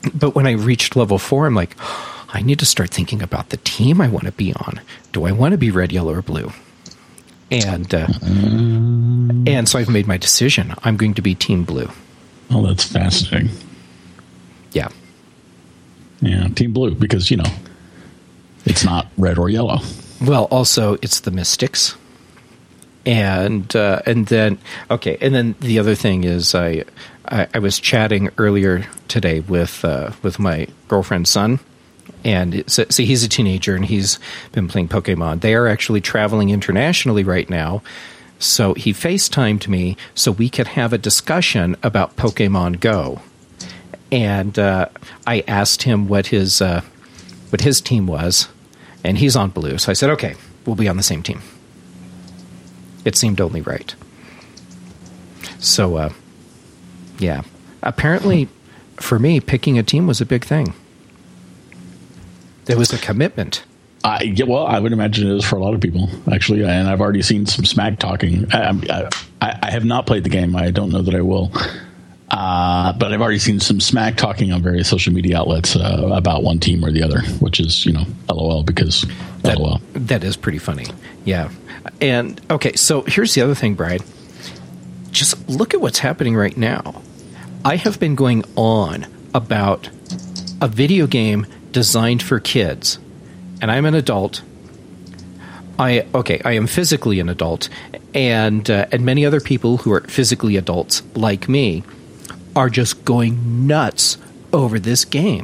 A: But when I reached level four, I'm like, oh, I need to start thinking about the team I want to be on. Do I want to be red, yellow, or blue? And uh, um, and so I've made my decision. I'm going to be Team Blue.
B: Oh, that's fascinating.
A: Yeah.
B: Yeah, Team Blue, because, you know, it's not red or yellow.
A: Well, also, it's the Mystics. And uh, and then, okay, and then the other thing is I I, I was chatting earlier today with uh, with my girlfriend's son. And so, see, he's a teenager, and he's been playing Pokemon. They are actually traveling internationally right now. So he FaceTimed me so we could have a discussion about Pokemon Go. And uh, I asked him what his uh, what his team was, and he's on blue. So I said, okay, we'll be on the same team. It seemed only right. So, uh, yeah. Apparently, for me, picking a team was a big thing. There was a commitment.
B: Uh, yeah, well, I would imagine it is for a lot of people, actually. And I've already seen some smack talking. I, I, I have not played the game. I don't know that I will. Uh, but I've already seen some smack talking on various social media outlets uh, about one team or the other, which is, you know, LOL because
A: that,
B: LOL.
A: That is pretty funny. Yeah. And, okay, so here's the other thing, Brian. Just look at what's happening right now. I have been going on about a video game designed for kids, and I'm an adult. I okay, I am physically an adult, and uh, and many other people who are physically adults like me are just going nuts over this game.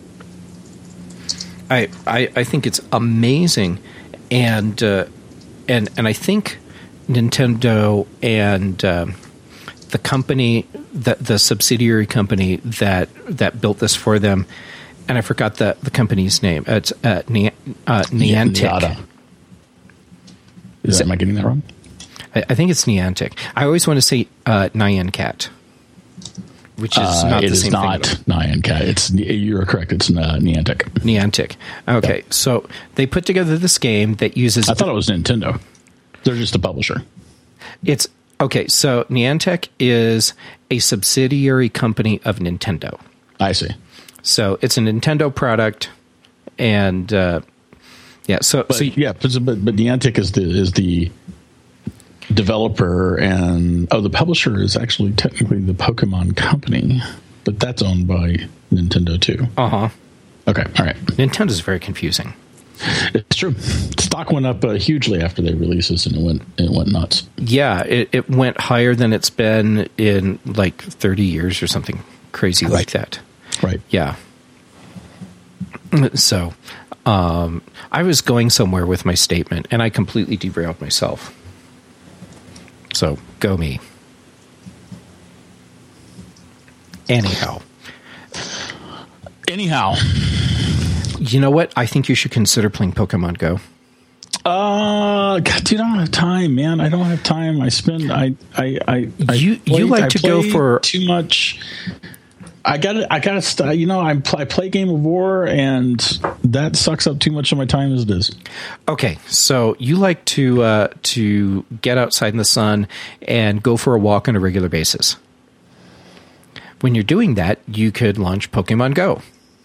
A: I I, I think it's amazing, and uh, and and I think Nintendo and um, the company, the the subsidiary company that that built this for them. And I forgot the, the company's name. It's uh, Ni- uh, Niantic.
B: Yada. Is, Is that, it, am I getting that wrong?
A: I, I think it's Niantic. I always want to say uh, Nyan Cat, which is
B: uh,
A: not
B: the
A: same
B: thing. It is not Nyan Cat. It's you're correct. It's uh, Niantic.
A: Niantic. Okay, yeah. So they put together this game that uses.
B: I thought it was Nintendo. They're just a publisher.
A: It's okay. So Niantic is a subsidiary company of Nintendo.
B: I see.
A: So it's a Nintendo product, and uh, yeah. So,
B: but,
A: so
B: yeah, but, but but Niantic is the is the developer, and oh, the publisher is actually technically the Pokemon Company, but that's owned by Nintendo too.
A: Uh huh.
B: Okay, all right.
A: Nintendo's very confusing.
B: It's true. Stock went up uh, hugely after they released this, and it went it went nuts.
A: Yeah, it, it went higher than it's been in like thirty years or something crazy
B: right.
A: like that.
B: Right.
A: Yeah. So, um, I was going somewhere with my statement, and I completely derailed myself. So, go me. Anyhow.
B: Anyhow.
A: You know what? I think you should consider playing Pokemon Go.
B: Uh, God, dude, I don't have time, man. I don't have time. I spend. I. I. I. I
A: you.
B: Play,
A: you like
B: I
A: to go for
B: too much. I got to I got to st- you know, I'm, I play Game of War, and that sucks up too much of my time as it is.
A: Okay, so you like to uh, to get outside in the sun and go for a walk on a regular basis. When you're doing that, you could launch Pokemon Go.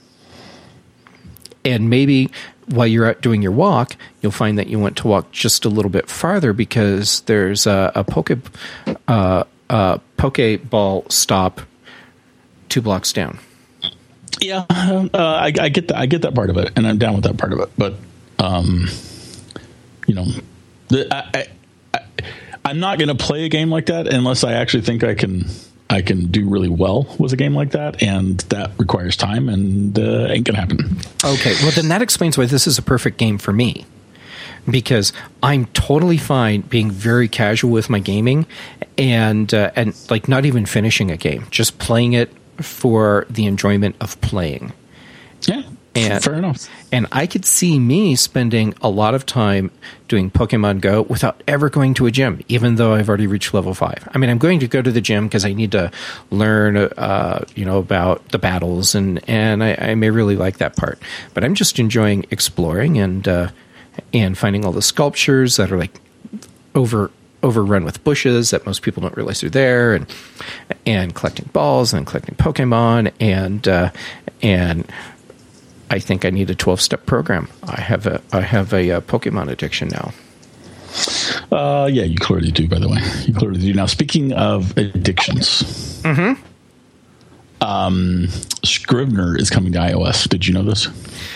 A: And maybe while you're out doing your walk, you'll find that you want to walk just a little bit farther because there's a, a Poke, uh, uh, Pokeball stop two blocks down.
B: Yeah, uh, I, I get that. I get that part of it, and I'm down with that part of it. But, um, you know, the, I, I, I'm not going to play a game like that unless I actually think I can. I can do really well with a game like that, and that requires time, and uh, ain't gonna happen.
A: Okay, well then that explains why this is a perfect game for me, because I'm totally fine being very casual with my gaming, and uh, and like not even finishing a game, just playing it for the enjoyment of playing.
B: Yeah, and, fair enough.
A: And I could see me spending a lot of time doing Pokemon Go without ever going to a gym, even though I've already reached level five. I mean, I'm going to go to the gym because I need to learn, uh, you know, about the battles, and and I, I may really like that part. But I'm just enjoying exploring and uh, and finding all the sculptures that are like over overrun with bushes that most people don't realize are there, and and collecting balls and collecting Pokemon, and uh, and I think I need a twelve-step program. I have a I have a, a Pokemon addiction now.
B: Uh, yeah, you clearly do. By the way, you clearly do. Now, speaking of addictions,
A: mm-hmm.
B: um, Scrivener is coming to iOS. Did you know this?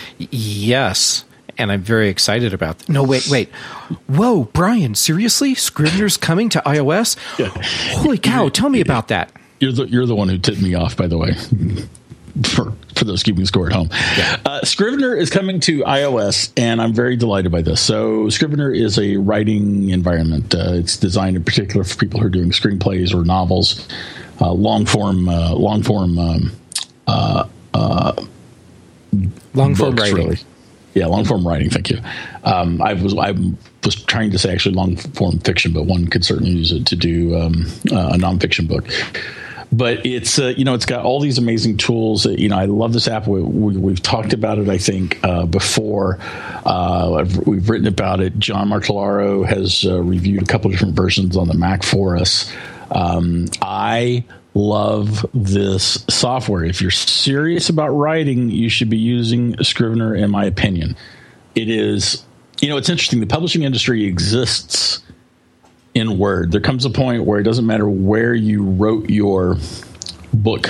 A: Yes. And I'm very excited about that. No, wait, wait. Whoa, Brian, seriously? Scrivener's coming to iOS? Yeah. Holy cow, tell me about that.
B: You're the you're the one who tipped me off, by the way, for, for those keeping score at home. Yeah. Uh, Scrivener is coming to iOS, and I'm very delighted by this. So Scrivener is a writing environment. Uh, it's designed in particular for people who are doing screenplays or novels, uh, long-form, uh, long-form, um, uh, uh,
A: long-form writing.
B: Really. Yeah, long form writing. Thank you. Um, I was I was trying to say actually long form fiction, but one could certainly use it to do um, uh, a nonfiction book. But it's uh, you know it's got all these amazing tools. You know I love this app. We, we, we've talked about it I think uh, before. Uh, I've, we've written about it. John Martellaro has uh, reviewed a couple different versions on the Mac for us. Um, I love this software. If you're serious about writing, you should be using Scrivener, in my opinion. It is, you know, it's interesting. The publishing industry exists in Word. There comes a point where it doesn't matter where you wrote your book.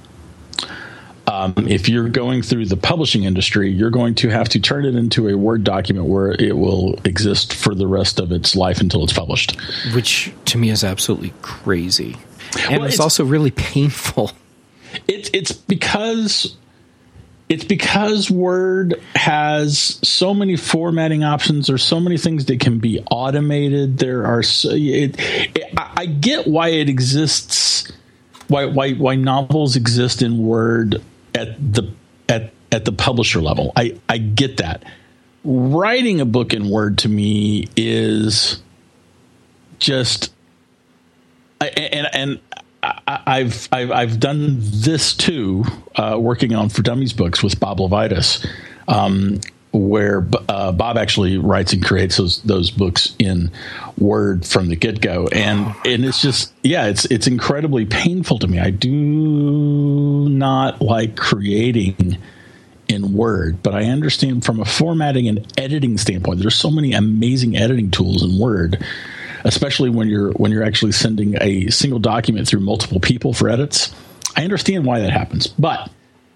B: Um, if you're going through the publishing industry, you're going to have to turn it into a Word document where it will exist for the rest of its life until it's published.
A: Which, to me, is absolutely crazy. And
B: well,
A: it's,
B: it's
A: also really painful.
B: It's it's because it's because Word has so many formatting options. There's so many things that can be automated. There are so, it, it, I get why it exists. Why why why novels exist in Word at the at at the publisher level. I I get that. Writing a book in Word to me is just. I, and and I, I've I've I've done this too, uh, working on For Dummies books with Bob Levitas, um, where uh, Bob actually writes and creates those those books in Word from the get go, and oh and it's just yeah, it's it's incredibly painful to me. I do not like creating in Word, but I understand from a formatting and editing standpoint. There's so many amazing editing tools in Word. Especially when you're when you're actually sending a single document through multiple people for edits. I understand why that happens, but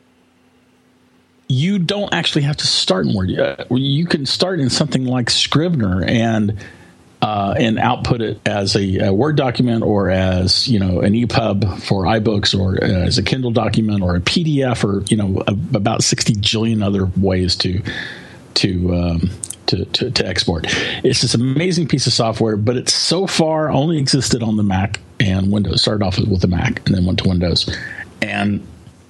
B: you don't actually have to start in Word. Uh, you can start in something like Scrivener and uh, and output it as a, a Word document, or as you know an E P U B for iBooks, or as a Kindle document, or a P D F, or you know a, about sixty jillion other ways to to. Um, To, to, to export. It's this amazing piece of software, but it's so far only existed on the Mac and Windows. Started off with the Mac and then went to Windows. And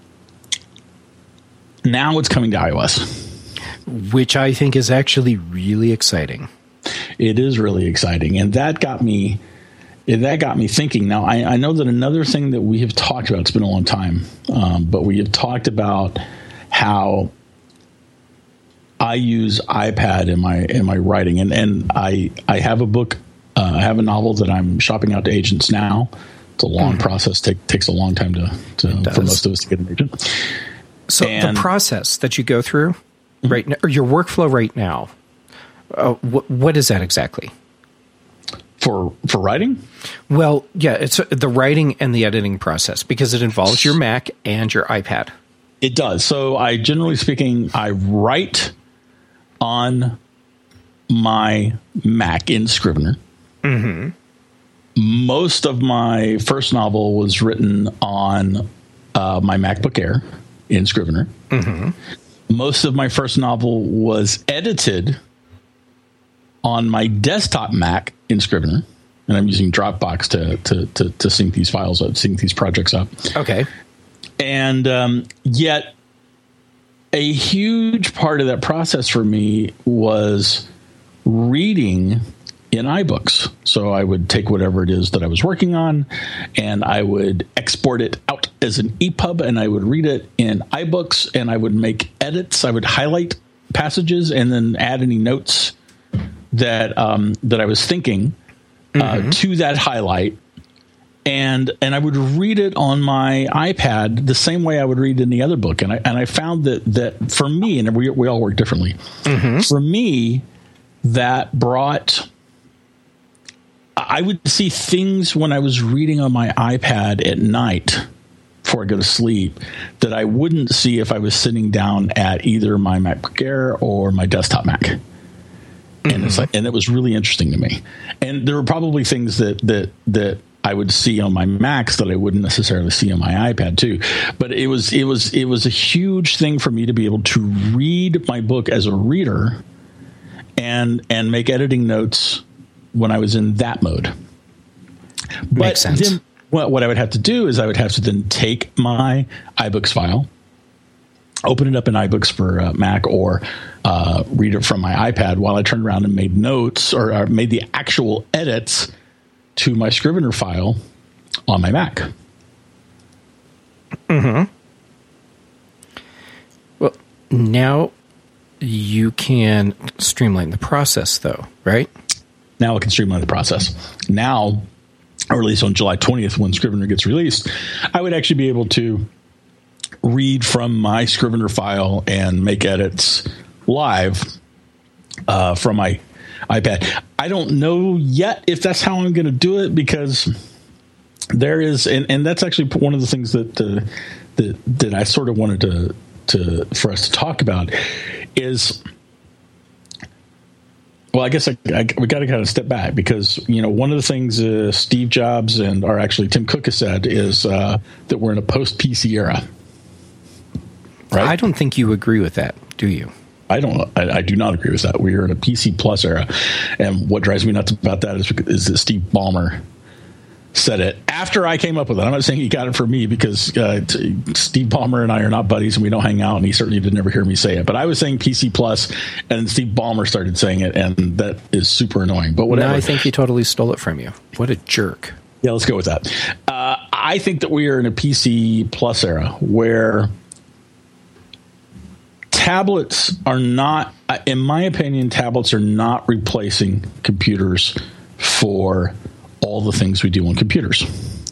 B: now it's coming to iOS.
A: Which I think is actually really exciting.
B: It is really exciting. And that got me that got me thinking. Now, I, I know that another thing that we have talked about, it's been a long time, um, but we have talked about how I use iPad in my in my writing, and, and I I have a book, uh, I have a novel that I'm shopping out to agents now. It's a long mm. process. Take takes a long time to, to for most of us to get an agent.
A: So and, the process that you go through mm-hmm. right now, or your workflow right now, uh, wh- what is that exactly?
B: For for writing?
A: Well, yeah, it's the writing and the editing process, because it involves your Mac and your iPad.
B: It does. So I generally speaking, I write on my Mac in Scrivener.
A: Mm-hmm.
B: Most of my first novel was written on uh, my MacBook Air in Scrivener.
A: Mm-hmm.
B: Most of my first novel was edited on my desktop Mac in Scrivener, and I'm using Dropbox to to to, to sync these files up, sync these projects up.
A: Okay.
B: And um, yet, a huge part of that process for me was reading in iBooks. So I would take whatever it is that I was working on, and I would export it out as an E P U B, and I would read it in iBooks, and I would make edits. I would highlight passages and then add any notes that um, that I was thinking mm-hmm. uh, to that highlight. And and I would read it on my iPad the same way I would read any other book. And I and I found that that for me, and we we all work differently. Mm-hmm. For me, that brought. I would see things when I was reading on my iPad at night before I go to sleep that I wouldn't see if I was sitting down at either my MacBook Air or my desktop Mac. Mm-hmm. And it's like, and it was really interesting to me. And there were probably things that that that. I would see on my Macs that I wouldn't necessarily see on my iPad too. But it was it was it was a huge thing for me to be able to read my book as a reader and and make editing notes when I was in that mode. But
A: Makes sense.
B: Then what, what I would have to do is I would have to then take my iBooks file, open it up in iBooks for uh, Mac, or uh, read it from my iPad while I turned around and made notes or, or made the actual edits to my Scrivener file on my Mac.
A: Mm-hmm. Well, now you can streamline the process, though, right?
B: Now I can streamline the process. Now, or at least on July twentieth, when Scrivener gets released, I would actually be able to read from my Scrivener file and make edits live uh, from my iPad. I don't know yet if that's how I'm going to do it, because there is, and, and that's actually one of the things that uh, that that I sort of wanted to to for us to talk about is, well, I guess I, I, we got to kind of step back, because you know one of the things uh, Steve Jobs and or actually Tim Cook has said is uh, that we're in a post P C era. Right?
A: I don't think you agree with that, do you?
B: I don't. I, I do not agree with that. We are in a P C Plus era, and what drives me nuts about that is, is that Steve Ballmer said it after I came up with it. I'm not saying he got it from me, because uh, t- Steve Ballmer and I are not buddies, and we don't hang out, and he certainly did never hear me say it. But I was saying P C Plus, and Steve Ballmer started saying it, and that is super annoying. But whatever.
A: No, I think he totally stole it from you. What a jerk!
B: Yeah, let's go with that. Uh, I think that we are in a P C Plus era where tablets are not, in my opinion, tablets are not replacing computers for all the things we do on computers.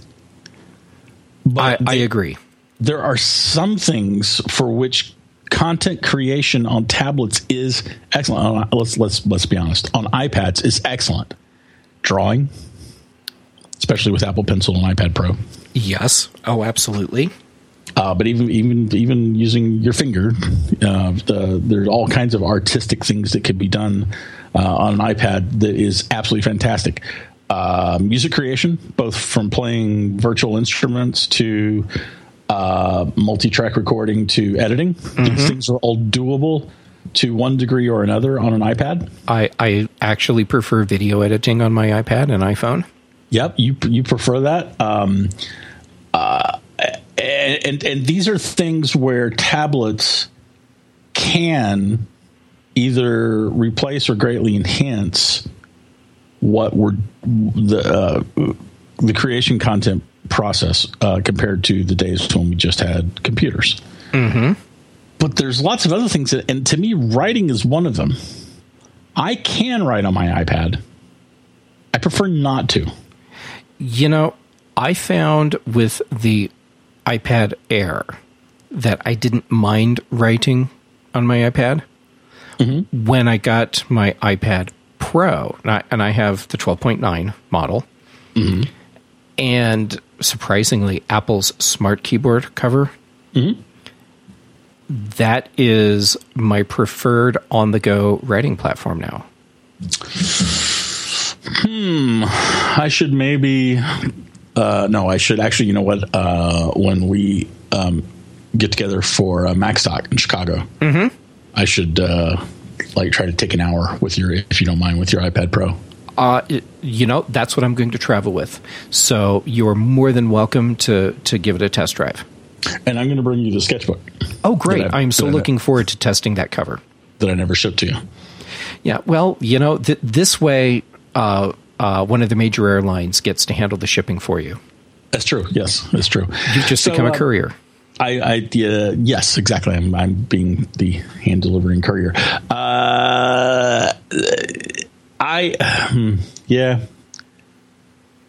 A: But I, I agree.
B: There are some things for which content creation on tablets is excellent. Let's let's let's be honest. On iPads is excellent. Drawing, especially with Apple Pencil and iPad Pro.
A: Yes. Oh, absolutely.
B: Uh, but even even even using your finger, uh, the, there's all kinds of artistic things that can be done uh, on an iPad that is absolutely fantastic. Uh, music creation, both from playing virtual instruments to uh, multi-track recording to editing. Mm-hmm. These things are all doable to one degree or another on an iPad.
A: I, I actually prefer video editing on my iPad and iPhone.
B: Yep, you you prefer that. Um, uh, And, and and these are things where tablets can either replace or greatly enhance what we're the uh, the creation content process uh, compared to the days when we just had computers.
A: Mm-hmm.
B: But there's lots of other things, that, and to me, writing is one of them. I can write on my iPad. I prefer not to.
A: You know, I found with the iPad Air that I didn't mind writing on my iPad. Mm-hmm. When I got my iPad Pro, and I, and I have the twelve point nine model, mm-hmm. and surprisingly, Apple's Smart Keyboard cover, mm-hmm. that is my preferred on-the-go writing platform now.
B: Hmm. I should maybe... Uh, no, I should actually, you know what, uh, when we um, get together for uh, MacStock in Chicago, mm-hmm. I should uh, like try to take an hour with your, if you don't mind, with your iPad Pro.
A: Uh, you know, that's what I'm going to travel with. So you are more than welcome to, to give it a test drive.
B: And I'm going to bring you the sketchbook.
A: Oh, great. I, I'm so looking I, forward to testing that cover.
B: That I never shipped to you.
A: Yeah, well, you know, th- this way... Uh, Uh, one of the major airlines gets to handle the shipping for you.
B: That's true. Yes, that's true.
A: You've just so, become a courier.
B: Uh, I, I uh, yes, exactly. I'm, I'm being the hand delivering courier. Uh, I, um, yeah,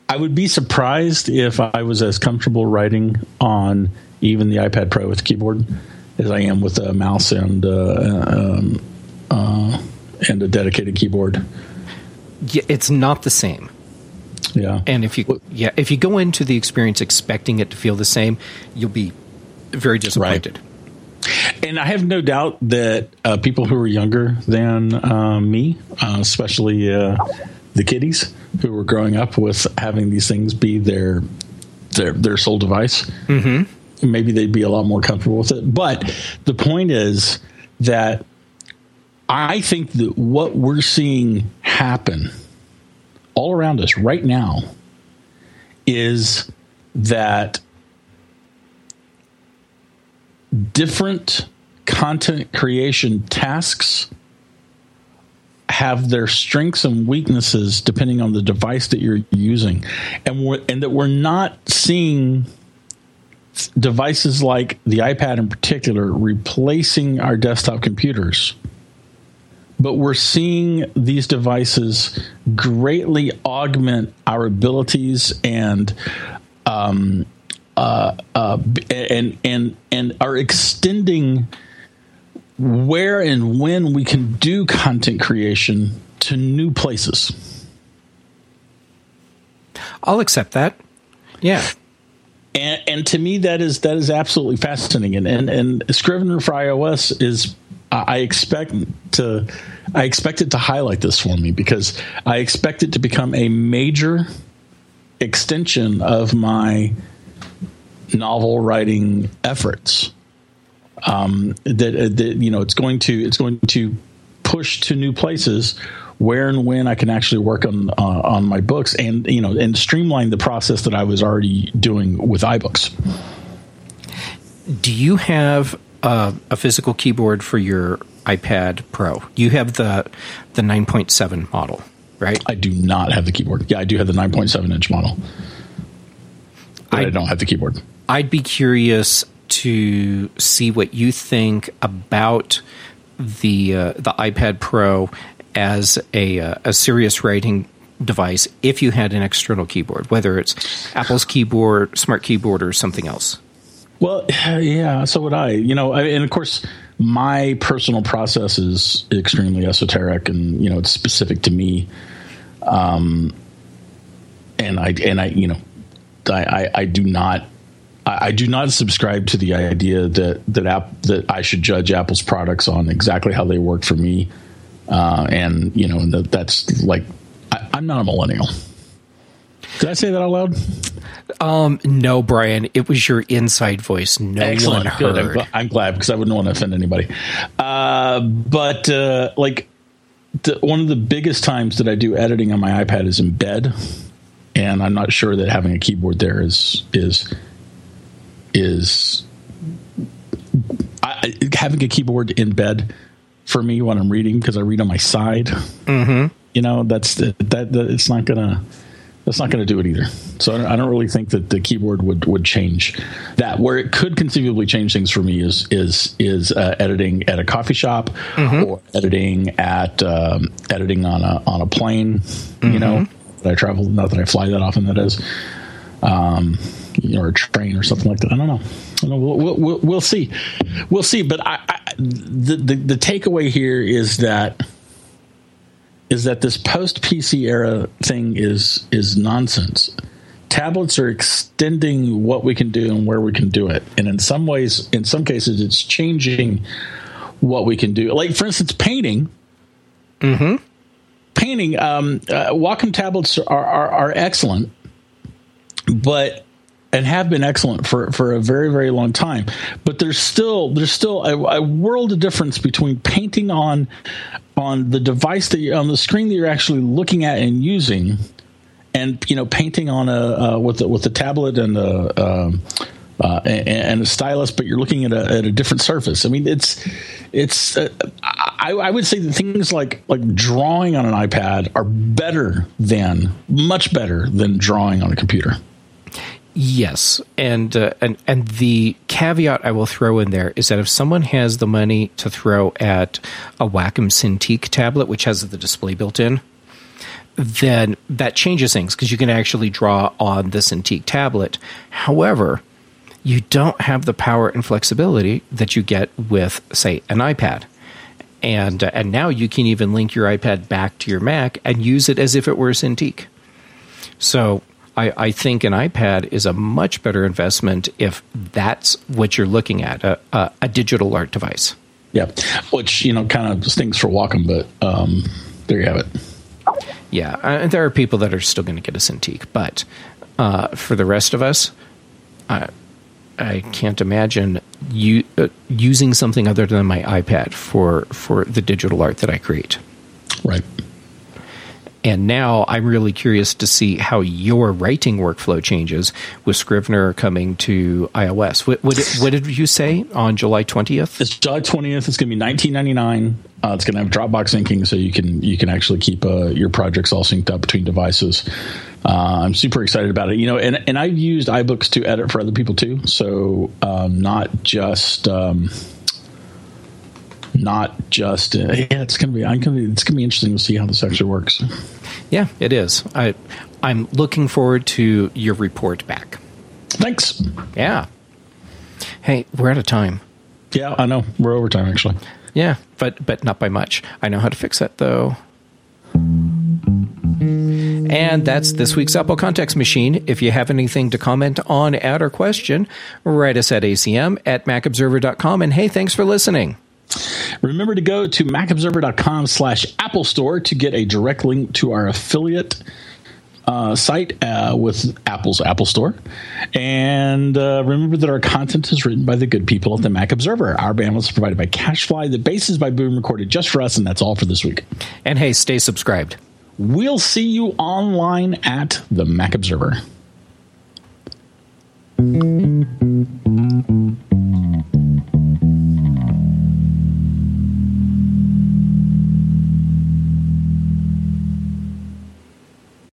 B: I would be surprised if I was as comfortable writing on even the iPad Pro with keyboard as I am with a mouse and uh, um, uh, and a dedicated keyboard.
A: Yeah, it's not the same.
B: Yeah,
A: and if you yeah if you go into the experience expecting it to feel the same, you'll be very disappointed.
B: Right. And I have no doubt that uh, people who are younger than uh, me, uh, especially uh, the kiddies who were growing up with having these things be their their their sole device, mm-hmm. maybe they'd be a lot more comfortable with it. But the point is that I think that what we're seeing happen all around us right now is that different content creation tasks have their strengths and weaknesses depending on the device that you're using, and we're, and that we're not seeing devices like the iPad in particular replacing our desktop computers, but we're seeing these devices greatly augment our abilities and um, uh, uh, and and and are extending where and when we can do content creation to new places.
A: I'll accept that. Yeah.
B: And, and to me, that is that is absolutely fascinating. And and, and Scrivener for iOS is, I expect to, I expect it to highlight this for me, because I expect it to become a major extension of my novel writing efforts. Um, that, that you know, it's going to it's going to push to new places where and when I can actually work on uh, on my books, and you know, and streamline the process that I was already doing with iBooks.
A: Do you have uh, a physical keyboard for your iPad Pro? You have the the nine point seven model, right?
B: I do not have the keyboard. Yeah, I do have the nine point seven inch model, but I, I don't have the keyboard.
A: I'd be curious to see what you think about the uh, the iPad Pro as a uh, a serious writing device if you had an external keyboard, whether it's Apple's keyboard, Smart Keyboard, or something else.
B: Well, yeah, so would I. You know, I, and of course, my personal process is extremely esoteric, and you know, it's specific to me. Um, and I and I, you know, I I, I do not. I do not subscribe to the idea that that app, that I should judge Apple's products on exactly how they work for me, uh, and you know that, that's like I, I'm not a millennial. Did I say that out loud?
A: Um, no, Brian. It was your inside voice. No
B: Excellent.
A: one heard.
B: Good. I'm, I'm glad, because I wouldn't want to offend anybody. Uh, but uh, like the, one of the biggest times that I do editing on my iPad is in bed, and I'm not sure that having a keyboard there is is. is I, having a keyboard in bed for me when I'm reading, because I read on my side. Mm-hmm. You know, that's that, that. It's not gonna. That's not gonna do it either. So I don't, I don't really think that the keyboard would, would change that. Where it could conceivably change things for me is is is uh, editing at a coffee shop, mm-hmm. or editing at um, editing on a on a plane. Mm-hmm. You know, that I travel. Not that I fly that often. That is. Um, or a train or something like that. I don't know. I don't know. We'll, we'll, we'll see. We'll see. But I, I, the, the the takeaway here is that is that this post P C era thing is is nonsense. Tablets are extending what we can do and where we can do it, and in some ways, in some cases, it's changing what we can do. Like, for instance, painting.
A: Mm-hmm.
B: Painting. Um, uh, Wacom tablets are, are are excellent, but and have been excellent for, for a very, very long time. But there's still there's still a, a world of difference between painting on on the device that you, on the screen that you're actually looking at and using, and you know, painting on a uh, with a, with a tablet and a um, uh, and, and a stylus, but you're looking at a at a different surface. I mean, it's it's uh, I, I would say that things like like drawing on an iPad are better than much better than drawing on a computer.
A: Yes, and uh, and and the caveat I will throw in there is that if someone has the money to throw at a Wacom Cintiq tablet, which has the display built in, then that changes things because you can actually draw on the Cintiq tablet. However, you don't have the power and flexibility that you get with, say, an iPad. And uh, and now you can even link your iPad back to your Mac and use it as if it were a Cintiq. So I, I think an iPad is a much better investment if that's what you're looking at, a, a, a digital art device.
B: Yeah, which, you know, kind of stinks for Wacom, but um, there you have it.
A: Yeah, uh, there are people that are still going to get a Cintiq, but uh, for the rest of us, I, I can't imagine you, uh, using something other than my iPad for, for the digital art that I create.
B: Right.
A: And now I'm really curious to see how your writing workflow changes with Scrivener coming to iOS. What, what, what did you say on July twentieth?
B: It's July twentieth. It's going to be nineteen ninety-nine. Uh, it's going to have Dropbox syncing, so you can you can actually keep uh, your projects all synced up between devices. Uh, I'm super excited about it. You know, and and I've used iBooks to edit for other people too. So um, not just. Um, Not just uh, yeah, it's gonna be. I'm gonna. Be, it's gonna be interesting to see how this actually works.
A: Yeah, it is. I, I'm looking forward to your report back.
B: Thanks.
A: Yeah. Hey, we're out of time.
B: Yeah, I know we're over time actually.
A: Yeah, but but not by much. I know how to fix that though. And that's this week's Apple Context Machine. If you have anything to comment on, add, or question, write us at A C M at Mac Observer dot com. And hey, thanks for listening.
B: Remember to go to Mac Observer dot com slash Apple Store to get a direct link to our affiliate uh, site uh, with Apple's Apple Store. And uh, remember that our content is written by the good people at the Mac Observer. Our bandwidth is provided by CacheFly. The bass is by Boom, recorded just for us, and that's all for this week.
A: And hey, stay subscribed.
B: We'll see you online at the Mac Observer.